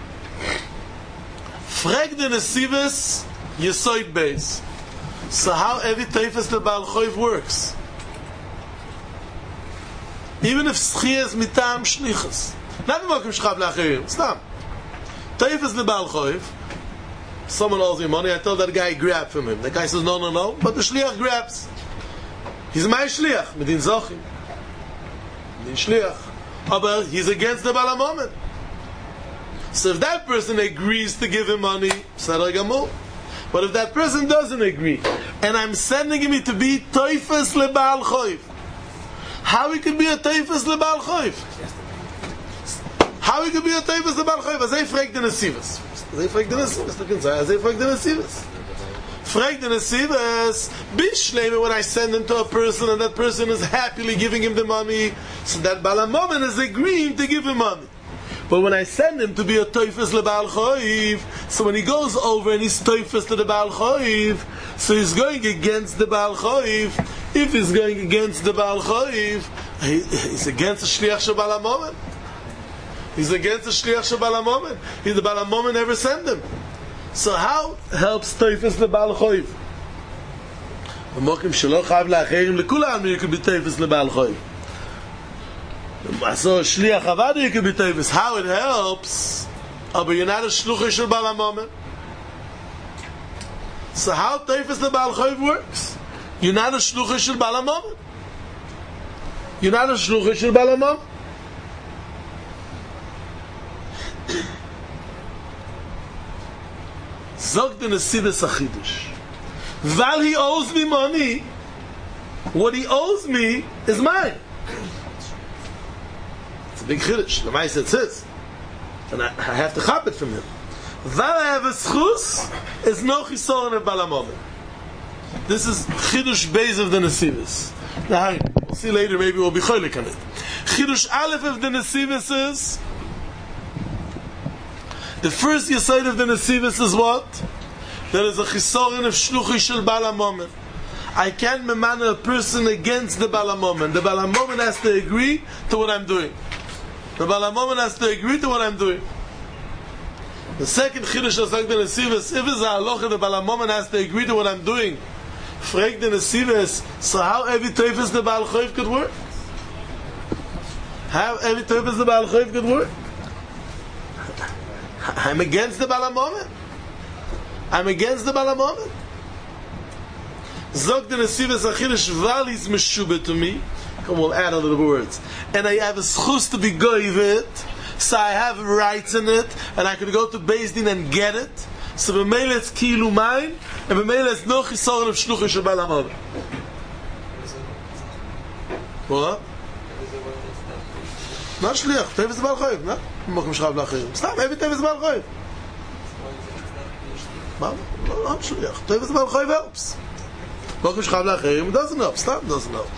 S2: Frag the Nesivos, Yesoid Beis. So how every teifas the Baal Choiv works? Even if schia is mitam shlichus. Not the mokum shchab lacherim. Stam. Teifas the Baal Choiv. Someone owes me money. I tell that guy grab from him. The guy says no. But the shliach grabs. He's my shliach. Medin zochim. Medin shliach. But he's against the Baal moment. So if that person agrees to give him money, Sadar Gamur. But if that person doesn't agree, and I'm sending him to be Toifes LeBaal Choiv, how he could be a Toifes LeBaal Choiv? How he could be a Toifes LeBaal Choiv? As I fragt the Nesivas. Fragt the Nesivas, Bishleme, when I send him to a person and that person is happily giving him the money, so that Balamomen is agreeing to give him money. But when I send him to be a Toifes LeBaal Choiv, so when he goes over and he's Toifes to the Baal Choiv, so he's going against the Baal Choiv. If he's going against the Baal Choiv, he's against the Shliach Shel Balamomen. He's against the Shliach Shel Balamomen. The Balamomen never sent him. So how helps Toifes the Baal Choiv? V'mokim shelo chav la'acherim lekulam you could be Toifes the Baal Choiv. So Shliach Avadu you could be Toifes. How it helps? Aber you're not a Shluchah Shel Balamomen. So how Toifes the Baal Choiv works? You're not a Shluchah Shel Balamomen. You're not a Shluchah Shel Balamomen. Zog the Nesivos Achidush. While he owes me money, what he owes me is mine. It's a big Chiddush. The Maisa says his. And I have to chop it from him. While I have a schus, is no chisoron of Balamomen. This is Chiddush Beis of the Nesivos. Now, we'll see later, maybe we'll be cholik on it. Chiddush Aleph of the Nesivos is, the first yesod of the Nesivos is what? There is a chisoron of shluchi shel Balamomen. I can't memana a person against the Balamomen. The Balamomen has to agree to what I'm doing. The Balamomen has to agree to what I'm doing. The second chiddush of the Nesivos, if it's a halacha, the Balamomen has to agree to what I'm doing. Frag the Nesivos, so how every Toifes the Baal Choiv could work? How every Toifes the Baal Choiv could work? I'm against the Balamomen. I'm against the Balamomen. Zog the Nesivos Achidush Valis Meshubah to me. Come, we'll add a little words. And I have a schus to be goyvet, so I have rights in it, and I could go to Beis Din and get it. So b'meila it's kilu mine, and b'meila it's no chisoron of shluchah shel Balamomen. What? Not shliach, Toifes the Baal Choiv, no? Mokum shchav la'achirim. Stam, every Toifes the Baal Choiv. Not shliach. Toifes the Baal Choiv helps. Mokum shchav la'achirim doesn't help. Stam doesn't help.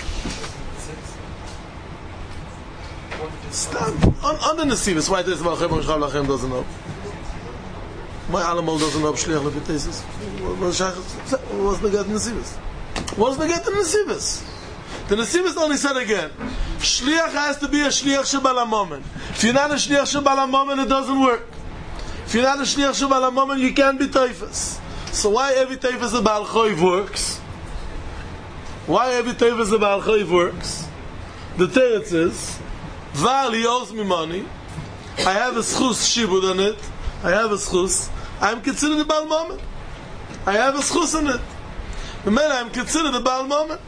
S2: Stam. On the Nesivos, why Toifes the Baal Choiv Mokum shchav la'achirim doesn't help? Why Alamol doesn't help shliach le'pitesis? What's the get in Nesivos? What's the get in Nesivos? The Nesivos only said again, Shliach has to be a Shliach Shel Balamomen. If you're not a Shliach Shel Balamomen, it doesn't work. If you're not a Shliach Shel Balamomen, you can't be Toifes. So why every Toifes the Baal Choiv works? Why every Toifes the Baal Choiv works? The teretz is, Val, he owes me money, I have a schus shibud on it, I have a schus, I'm considered a Baal Momen. I have a schus on it. The man, I'm considered a Baal Momen.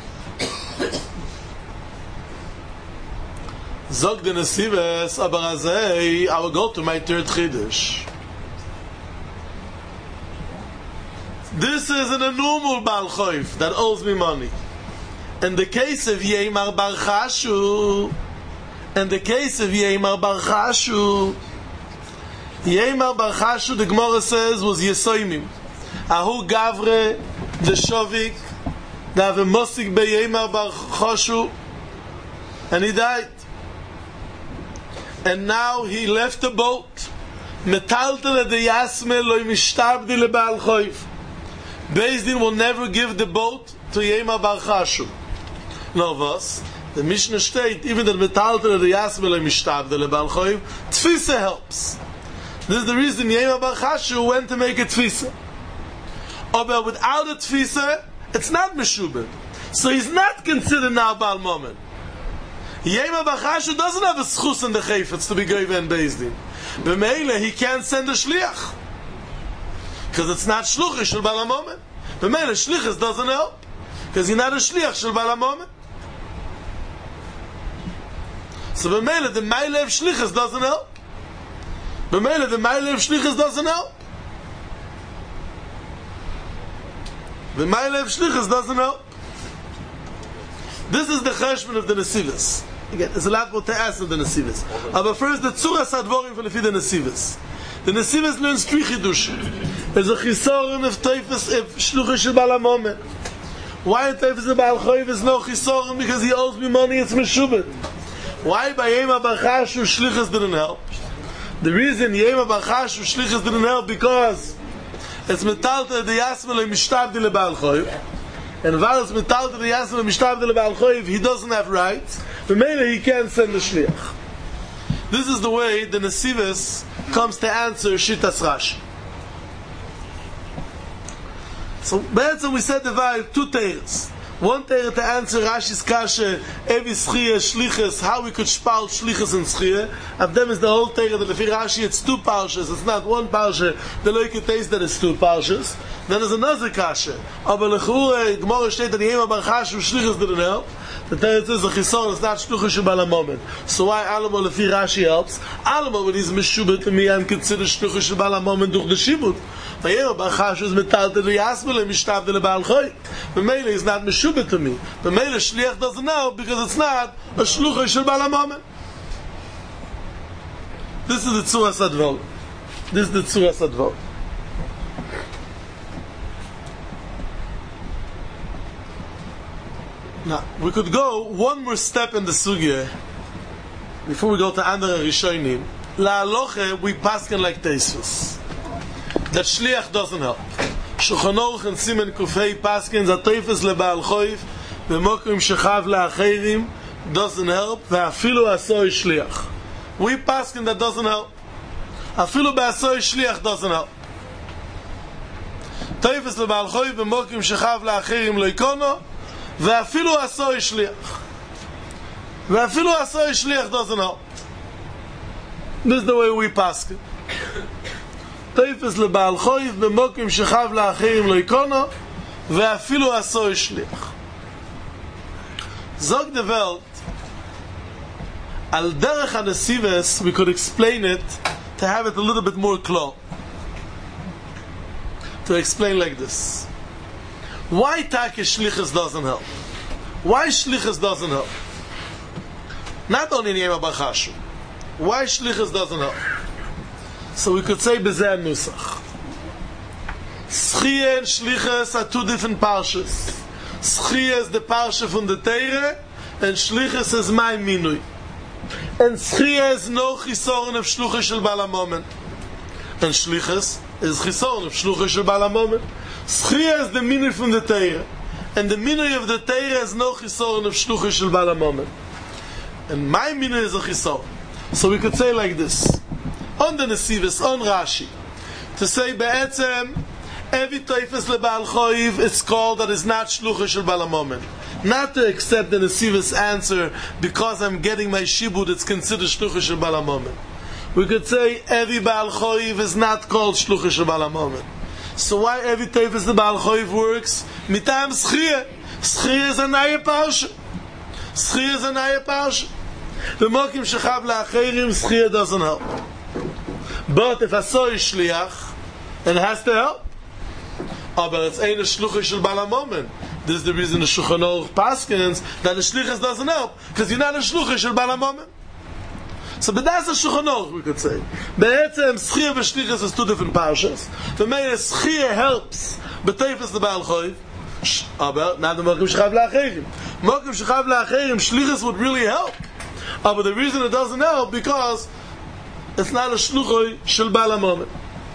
S2: Zog the Nesivos, aber azay, I will go to my third chiddush. This isn't a normal Baal Choiv that owes me money. In the case of Yeimar Bar Chashu, Yeimar Bar Chashu, the Gemara says, was Yesoimim. Ahu Gavre, the Shovik, they have a Mosik be Yeimar Bar Chashu, and he died. And now he left the boat. Metaltel de Yasme loy mishtabdi le Baal Choiv. Beis Din will never give the boat to Yeimar Bar Chashu. No, was? The Mishnah state, even that Metaltel de Yasme loy mishtabdi le Baal Choiv, Tfisa helps. This is the reason Yeimar Bar Chashu went to make a Tfisa. But without a Tfisa, it's not Meshubah. So he's not considered now Baal Momen. Yeimar Bar Chashu doesn't have a schus in the chayfetz to be goyve and Beis Din. B'meila, he can't send a shliach. Because it's not shluchah shel Balamomen. B'meila, shlichus doesn't help. Because he's not a shliach shel Balamomen. So b'meila, the meila of shlichus doesn't help. The Meile of Shlichus doesn't help. The Meile of Shlichus doesn't help. This is the cheshbon of the Nesivos. Again, there's a lot more to ask of the Nesivos. But first, the Tzuras Advorim for the Nesivos. The Nesivos learns three chidushim. There's a chisoron of Teifus of Shluchah Shel Baal HaMomen. Why in Teifus of Baal Choiv is no chisoron? Because he owes me money, it's Meshubet. Why by Yema Barchashu Shlichus didn't help? The reason Yema Barchashu Shlichus didn't help because it's metalta the Yasmele Mishtabdi Le Baal Choiv. And while it's metalta the Yasmele Mishtabdi Le Baal Choiv, he doesn't have rights. But maybe he can't send the Shliach. This is the way the Nesivos comes to answer Shitas Rashi. So, Be'etzem we said divide two tales. One tale to answer Rashi's kasha, Evi Schia, Shlichus, how we could spell Shlichus and Schia. And them is the whole tale that if Rashi it's two parshas, it's not one parsha, the loike taste that it's two parshas. Then there's another kasha. Aber Lechur, Gemara state that the Yema Barchashu Shlichus didn't help. The Teretz is a chisor, it's not Shluchah Shel Baal HaMomen. So why Alamo Lefi Rashi helps? Alamo when he's Meshubet to me and considered Shluchah Shel Baal HaMomen durch the Shibut. Vayera Barchashu is metalta the Yasmele Mishtabde Le Baal Choy. The Mele is not Meshubet to me. The Mele Shliach doesn't know because it's not a Shluchah Shel Baal HaMomen. This is the Tzuras Advor. This is the Tzuras Advor. Now, we could go one more step in the sugya before we go to Andere Rishonim. La Aloche, we paskin like Teisvus. That Shliach doesn't help. Shulchan Aruch and Simen Kufei paskin that Teifus leBaal Choiv v'mokim shechav la'acherim doesn't help. Ve'afilu asoi Shliach. We paskin that doesn't help. Afilu ba'asoi Shliach doesn't help. Teifus leBaal Choiv v'mokim shechav la'acherim loikono ואפילו עשוי שליח ואפילו עשוי שליח doesn't help. This is the way we pass it. תפס לבעל חויב במוקים שחב לאחרים לא יקונו ואפילו עשוי שליח. זוג דבלת על דרך הנסיבס we could explain it to have it a little bit more clear. To explain like this. Why Take Shlichus doesn't help? Why Shlichus doesn't help? Not only in Yema Barchashu. Why Shlichus doesn't help? So we could say Bezeh Nusach. Schia and Shlichus are two different parshas. Schia is the parsha from the Teire, and Shlichus is my minui. And Schia is no chisoron of Shluchah Shel Baal HaMomen. And Shlichus is chisoron of Shluchah Shel Baal HaMomen. Schia is the minui from the Teire. And the minui of the Teire is no chisoron of Shluchah Shel Baal HaMomen. And my minui is a chisoron. So we could say like this. On the Nesivos, on Rashi. To say Be'etzem, every Teifus leBaal Choiv is called that is not Shluchah Shel Baal HaMomen. Not to accept the Nesivos answer because I'm getting my shibud, it's considered Shluchah Shel Baal HaMomen. We could say every Baal Choiv is not called Shluchah Shel Baal HaMomen. So why every Teifus the Baal Choiv works? Mitam Schia. Schia is a Naya Parsha. Schia is a Naya Parsha. The Mokim Shechav La'acherim, Schia doesn't help. But if Asoi Shliach, it has to help. Oh, but it's ain't a Shluchah Shel Baal HaMomen. This is the reason the Shulchan Aruch paskins that the Shlichus doesn't help, because you're not a Shluchah Shel Baal HaMomen. So, but that's the Shulchan Aruch, we could say. Be'etzem, Schia and Shlichus is two different parshas. The main is Schia helps, but Teifus the Baal Choiv. Aber, now the Mokim Shechav La'acherim. Mokim Shechav La'acherim, Shlichus would really help. But the reason it doesn't help, because it's not a Shluchah Shel Baal HaMomen.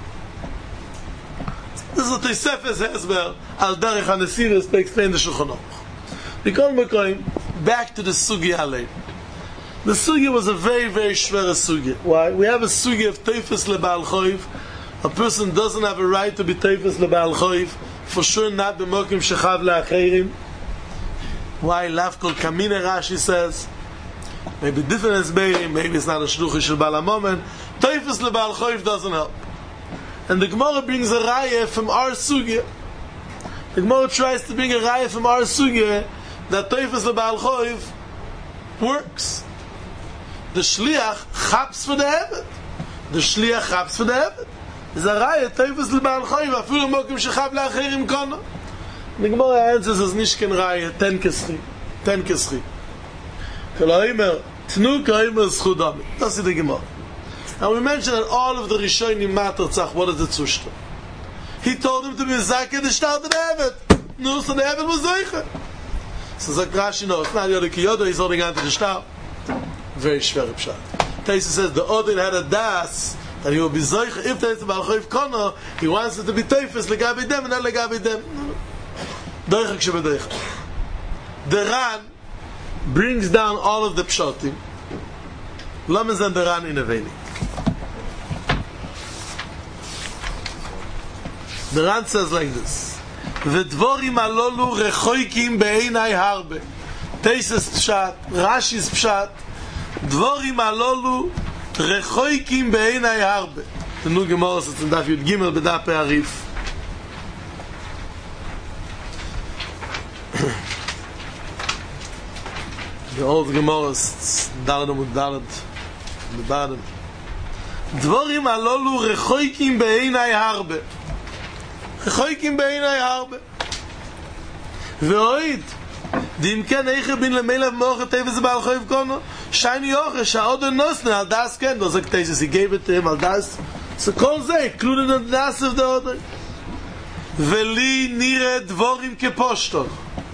S2: This is what Tosefes Hezber al Derech HaNesivos to explain the Shulchan Aruch. We come back to the Sugya Alei. The Sugya was a very, very schwere Sugya. Why? We have a Sugya of Teifus leBaal Choiv. A person doesn't have a right to be Teifus leBaal Choiv. For sure not the Mokim Shechav La'acherim. Why? Lavkol Kamine Rashi says. Maybe different as maybe it's not a Shluchah Shel Baal HaMomen. Teifus leBaal Choiv doesn't help. And the Gemara brings a raya from our Sugya. The Gemara tries to bring a raya from our Sugya that Teifus leBaal Choiv works. The Shliach chaps for the Eved. the shliach chaps for the evet. Is a raya teifes lebal choiv, afilu mokim shechab la'acherim kono. The Gemara answers as nishken raya, ten keschi. Koloimer, tnu koimer schudami. That's the Gemara. And we mentioned that all of the Rishonim matter tzach, what is the Zushta? He told him to be zakeh the shtar to the evet. No, so the evet was zoiche. So Zak Rashi, no, it's not Yoda Kiyoda, he's holding on to the shtar. Very shver pshat. Taisa says the Odin had a das that he will be zoiche if there is a balchoiv kono, he wants it to be teifes legabi dem and not legabi dem. Doiche kshe bedoiche. The Ran brings down all of the pshatim. Lames and the Ran in a venik. The Ran says like this: V'dvorim alolu rechoikim be'einai harbe. Teises pshat, Rashi's pshat. Dvorim alolu rechoikim be'einai harbe. The new Gemara says in Daf Yud Gimel b'Daf Arif. The old Gemara is Dalad Amud Dalad, the bottom. Dvorim alolu rechoikim be'einai harbe. Rechoikim be'einai harbe. Ve'oid. Dim ken eiche bin lemelav mocha teves ba'al choiv kono. Shiny oche, sha'od nosne, al das ken. Those are cases, he gave it to him, al das. So kol ze, included in the das of the other. Ve'li nire dvorim keposhton.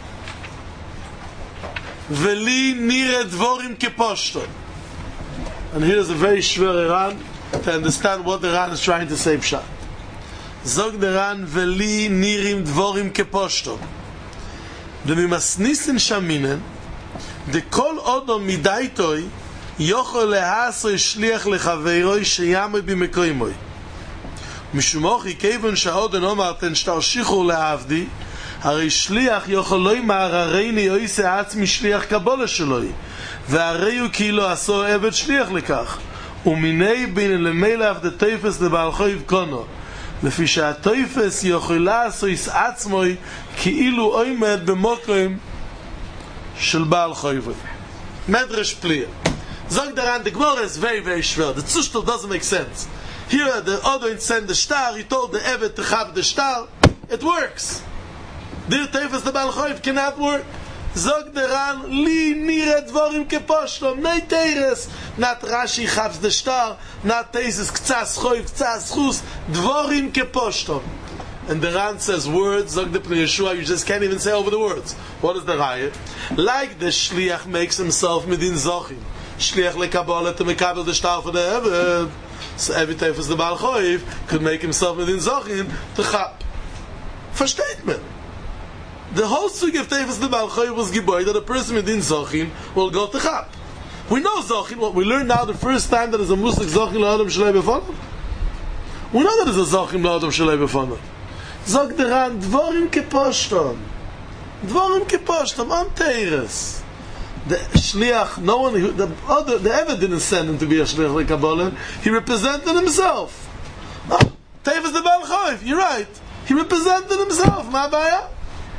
S2: Ve'li nire dvorim keposhton. And here's a very shver Iran to understand what the Iran is trying to say pshat. Zog der Ran veli nirim dvorim keposhto. Demimasnisin shaminen de kol odom midaitoi yochol lehaso shliach lechaveiroi sheyamoi bimekoimoi. Mishumochi kevon shaodon omarten shtarshichu lehavdi הרי שליח יכול לא מערערני יויסה עצמי שליח קבולה שלוי והרי הוא כאילו עשו עבד שליח לכך ומיני בין למילא דה תויפס לבעל חויב קונו לפי שהתויפס יכולה עשו יש עצמוי כאילו עומד במוקרים של בעל חויב מדרש פליה זוג דרן the Gemara is very very schwer the Zushtel doesn't make sense here the other send the star he told the Eved to have the star it works Der Teufels der Balchoiv cannot work. Zog der Ran, li nire dvorim keposhtom, nei teires, not Rashi chavs the star, not teises ktsas choiv, ktsas chus, dvorim keposhtom. And the Ran says words, Zog the Pnei Yeshua, you just can't even say over the words. What is the Raya? Like the Shliach makes himself midin zochim. Shliach lekabala to mekabel the star for the Eved. So every Teufels der Balchoiv could make himself midin zochim to chap. Versteht man? The whole sugi of Teifas the Balchoy was giboy that a person within Zochin will go to Chap. We know Zochin, what we learned now the first time that is a Muslik Zochin L'Adam Shalei B'Fonav. We know that is a Zochin L'Adam Shalei B'Fonav. Zog deran, Dvorim Keposhtom. Dvorim Keposhtom, on Teires. The Shliach, no one, the Eved didn't send him to be a Shliach like Kabbalah, he represented himself. Oh, Teifas the Balchoy, you're right. He represented himself, ma baya?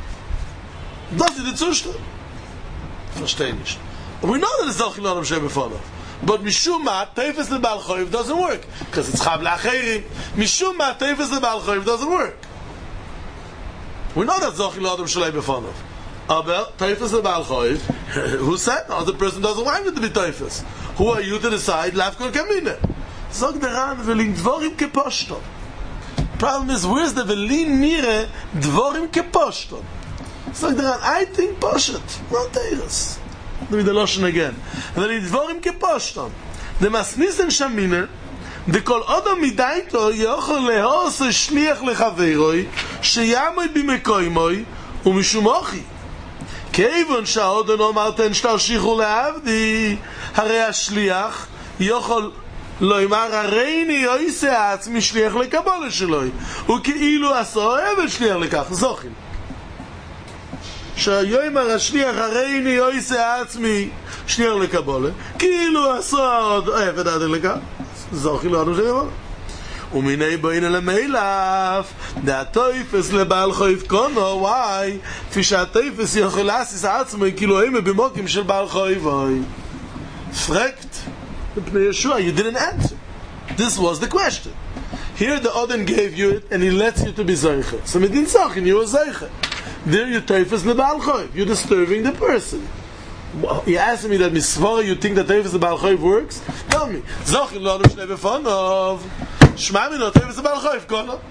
S2: Das ist die Zustand. Verstehe nicht. And we know that it's Zochim L'Adam Shalei B'Fonav. But Mishum Ma, Teifes L'Bal Choiv doesn't work. Because it's Chav L'Acherim. Mishum Ma, Teifes L'Bal Choiv doesn't work. We know that Zochim L'Adam Shalei B'Fonav. Aber Teifes L'Bal Choiv, who said? No, the person doesn't want it to be Teifes. Who are you to decide? Lafkol Kamine. Zog der Ran, Velin Dvorim Keposhtom. Problem is, where's the Velin Nire Dvorim Keposhtom? So I think Poshet, not Teiras. Let me the Loshen again. Then it's Dvorim Keposhtom. The Masnisen Shamine, the Kol Odom Midaito, Yochol Lehos Shliach Lechaveiroi, Sheyamoi Bimekoimoi, Umishumochi. Kevon Shaodon Omarten Shtarshichu Lehavdi, Harei HaShliach, Yochol Loimar Hareini Yoise Atzmi Shliach Lekabole Sheloi, Ukeilu Aso Eved Shliach Lekach, Zochim. שהיומר השליח הריני יויסה עצמי שליח לקבולה כאילו עשה עוד עבד עד לכך זוכי לא אדם שבבולה ומיני בוין אל המילף דהתויפס לבעל חויב קונו וואי כפי שהתויפס יכול להסיס עצמי כאילו הם במוקים של בעל חויב פרקט מפני ישוע you didn't answer This was the question. Here the Odin gave you it, and he lets you to be Zeiche. So Medin Zachin, you are Zeiche. There you Teufels Lebal Choiv. You're disturbing the person. You asked me that Misvara, you think that Teufels Lebal Choiv works? Tell me. Zachin lo Adam Shnei Befonov. Shma Mino Teufels Lebal Choiv, Kono.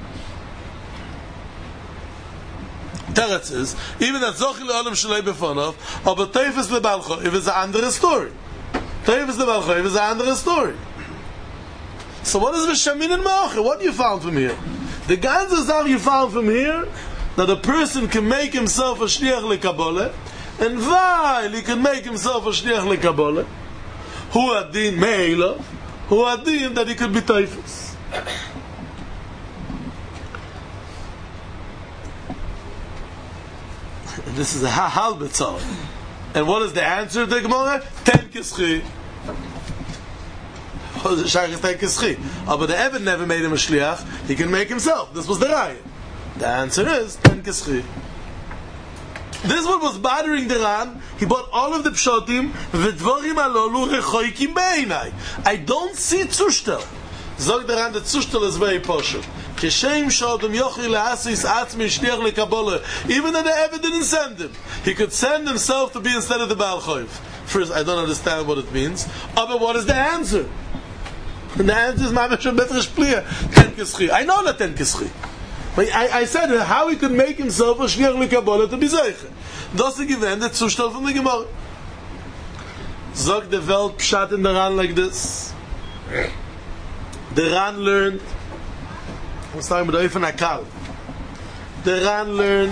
S2: Teretz is, even that Zachin lo Adam Shnei Befonov, but Teufels Lebal Choiv is an andere story. Teufels Lebal Choiv is an andere story. So what is Vishamin and Ma'acher? What you found from here? The ganze Sache you found from here, that a person can make himself a Shliach LeKabbalah, and while he can make himself a Shliach LeKabbalah, Hu Adin Me'ela, Hu Adin that he could be Teufels. This is a halbetzah. And what is the answer to the Gemara? Ten Kischi. But the Eved never made him a shliach. He can make himself. This was the Raya. The answer is Ten Kischi. This one was bothering the Ran. He bought all of the pshotim. V'dvorim alolu rechoikim beinai. I don't see Zushtel. Zog the Ran that Zushtel is very poshut. Kishem shodom yochi le'asis atzmi shliach lekabbalah. Even though the Eved didn't send him, he could send himself to be instead of the Baal Choiv. First, I don't understand what it means. But what is the answer? And the answer is Mamash Betrish Pliya, Ten Kischi. I know that Ten Kischi. But I said how he could make himself a Shliach LeKabbalah to be Zeiche. Das ist gewähnt der Zustand von der Gemara. Sagt der Welt Pshat in der Ran like this. The Ran learned, I'm starting with the Eifen Akal. The Ran learned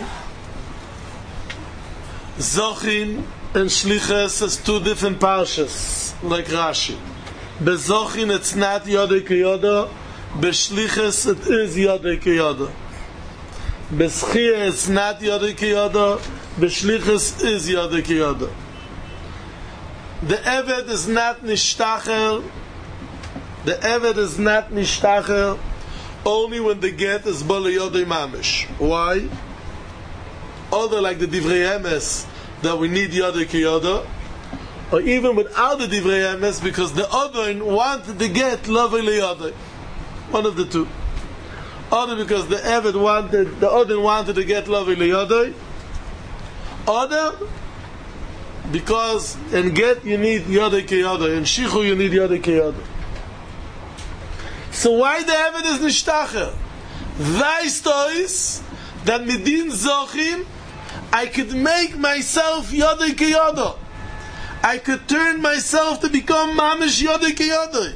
S2: Zochin and Shliches as two different parshas, like Rashi. Bezochin it's not Yodei Kiyoda, Beshliches it is Yodei Kiyoda. Beschia it's not Yodei Kiyoda, Beshliches is Yodei Kiyoda. The Eved is not Nishtacher, the Eved is not Nishtacher only when the get is Bala Yodei Mamish. Why? Other like the Divrei Emes, that we need Yodei Kiyoda, or even without the Divrei Emes, because the other wanted to get Lovei Leyodei. One of the two. Other because the Eved wanted, the other wanted to get Lovei Leyodei. Other because in get you need Yodei Kiyoda, in Shichu you need Yodei Kiyoda. So why the Eved is Nishtacher? Weißt du that Midin Zochin I could make myself Yodei Kiyoda. I could turn myself to become Mamish Yodei Kiyoda.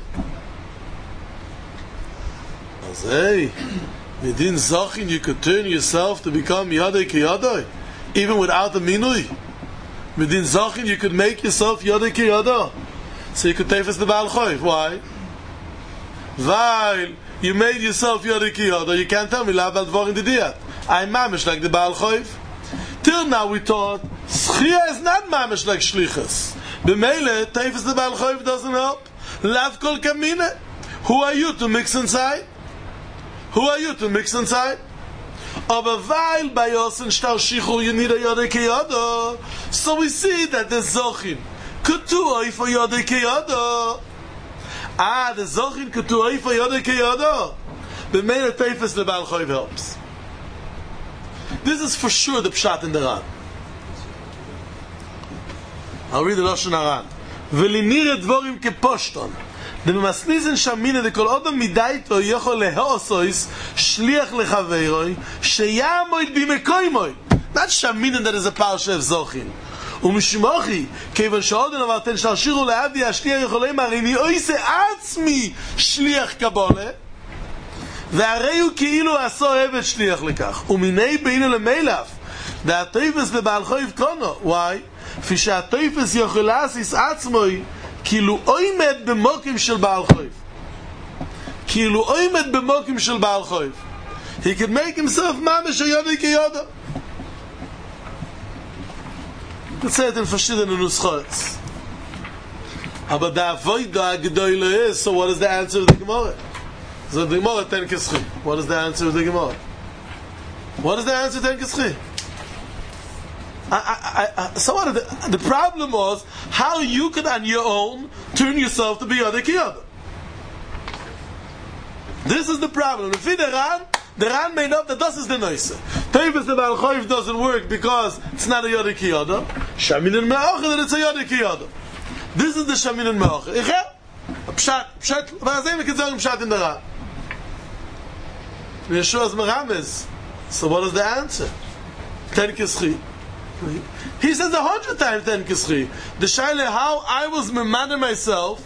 S2: Hey, Midin Zochin, you could turn yourself to become Yodei Kiyoda, even without a Minui. Midin Zochin, you could make yourself Yodei Kiyoda. So you could tefes the Baal Choiv. Why? While you made yourself Yodei Kiyoda, you can't tell me La Bal Dvorin Didiyat. I'm Mamish like the Baal Choiv. Till now we thought Schia is not Mamish like Shlichus. B'meile, Teifes the Baal Choiv doesn't help. Lav Kol Kamine. Who are you to mix inside? Who are you to mix inside? Aber weil bei Yosen Shtar Shichu you need a Yodei Kiyoda. So we see that the Zochin Kutuoi for Yodei Kiyoda. The Zochin Kutuoi for Yodei Kiyoda. B'meile, Teifes the Baal Choiv helps. This is for sure the Pshat in the Ran. I'll read the Lashon Haran. V'linire dvorim keposhton. The Maslizen Shamine the Kol Odom Midaito Yochol Lehosois Shliach Lechaveiroi Sheyamoid Bimekoimoid. Not Shamine that is a parsha of Zochin. Umishmochi Kevan Shodon Avarten Shalshiru Leavdi Ashliach Yocholei Marini Oise Atzmi Shliach Kabole. והרי הוא כאילו עשו עבד שליח לכך ומיני בינו למילף והטויפס לבעל חויב קונו why? כפי שהטויפס יכול להסיס עצמוי כאילו עומד במוקים של בעל חויב כאילו עומד במוקים של בעל חויב he could make himself ממש היודי כיודו זה את verschiedene נוסחות אבל דאבוידה הגדולה is so what is the answer of the Gemara? So the Gemara Ten Kischi. What is the answer of the Gemara? What is the answer to Ten Kischi? So what? The problem was how you could on your own turn yourself to be Yodei Kiyoda. This is the problem. If the Ran made up that this is the noise. Tevis the Baal Choiv doesn't work because it's not a Yodei Kiyada. Shaminin Me'achid that it's a Yodei Kiyada. This is the Shaminin Me'achid. Pshat, Vazim we can say Pshat in the Ran. Yeshua's Merames. So what is the answer? Ten Kischi. He says 100 times Ten Kischi. The Shaila, how I was memana myself,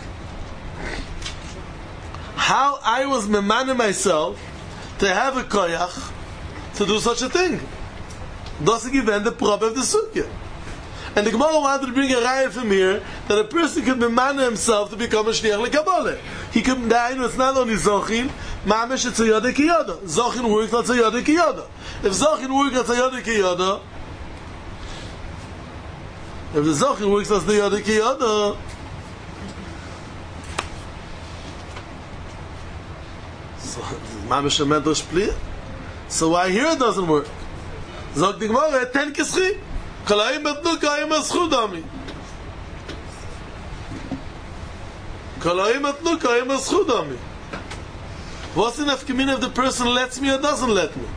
S2: to have a koyach to do such a thing. Das is given the problem of the sugya. And the Gemara wanted to bring a raya from here that a person can memana himself to become a shliach lekabbalah. He can die, it's not only Zochin, mamish it's a Yodei Kiyada. Zochin works, that's a Yodei Kiyada. If Zochin works, that's a Yodei Kiyada. If the Zochin works, that's the Yodei Kiyada. So, mamish a medrash pliyah. So why here it doesn't work? Zog the Gemara, ten kischi. Kalayim etnu kayim eschudami. Kalayim etnu kayim eschudami. What's enough community if the person lets me or doesn't let me?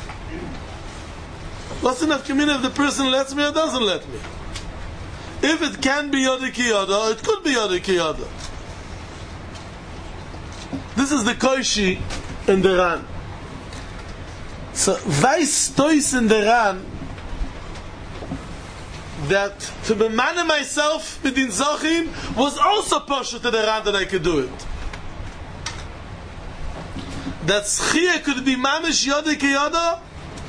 S2: What's enough community if the person lets me or doesn't let me? If it can be Yodei Kiyada, it could be Yodei Kiyada. This is the Koishi in the Ran. So, Weiss Tois in the Ran that to be man myself with in Zochin was also partial to the Ran that I could do it. That Schia could be mamish Yodei Kiyada,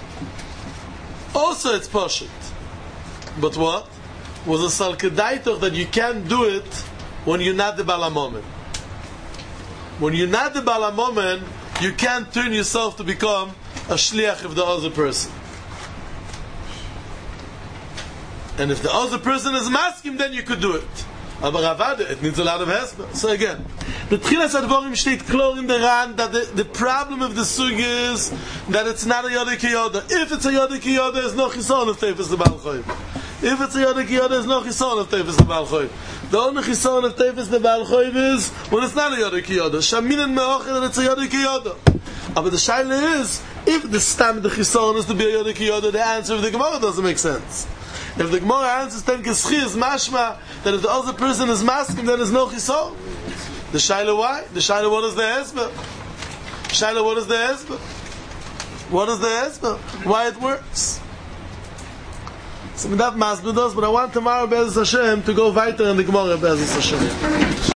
S2: also it's partial. But what? Was a salkedaitoch that you can't do it when you're not the Balamomen. When you're not the Balamomen, you can't turn yourself to become a shliach of the other person. And if the other person is maskim, then you could do it. Aber Ravada, it needs a lot of hesper. So again, the Tchilas Advarim steht klar in the Ran that the problem of the sug is that it's not a Yodei Kiyada. If it's a Yodei Kiyada, there's no chisan of Tevis the Baal Choiv. If it's a Yodei Kiyada, there's no chisan of Tevis the Baal Choiv. The only chisan of Tevis the Baal Choiv is when it's not a Yodei Kiyada. Shamin and Me'achid that it's a Yodei Kiyada. But the shaila is, if the stam the chisan is to be a Yodei Kiyada, the answer of the Gemara doesn't make sense. If the Gemara answers ten kischi is mashma that if the other person is masking, then there's no chisan. The shaila why? The shaila what is the hezbollah? Shaila what is the hezbollah? What is the hezbollah? Why it works? So that masbid does, but I want tomorrow Be'ez Hashem to go weiter in the Gemara Be'ez Hashem.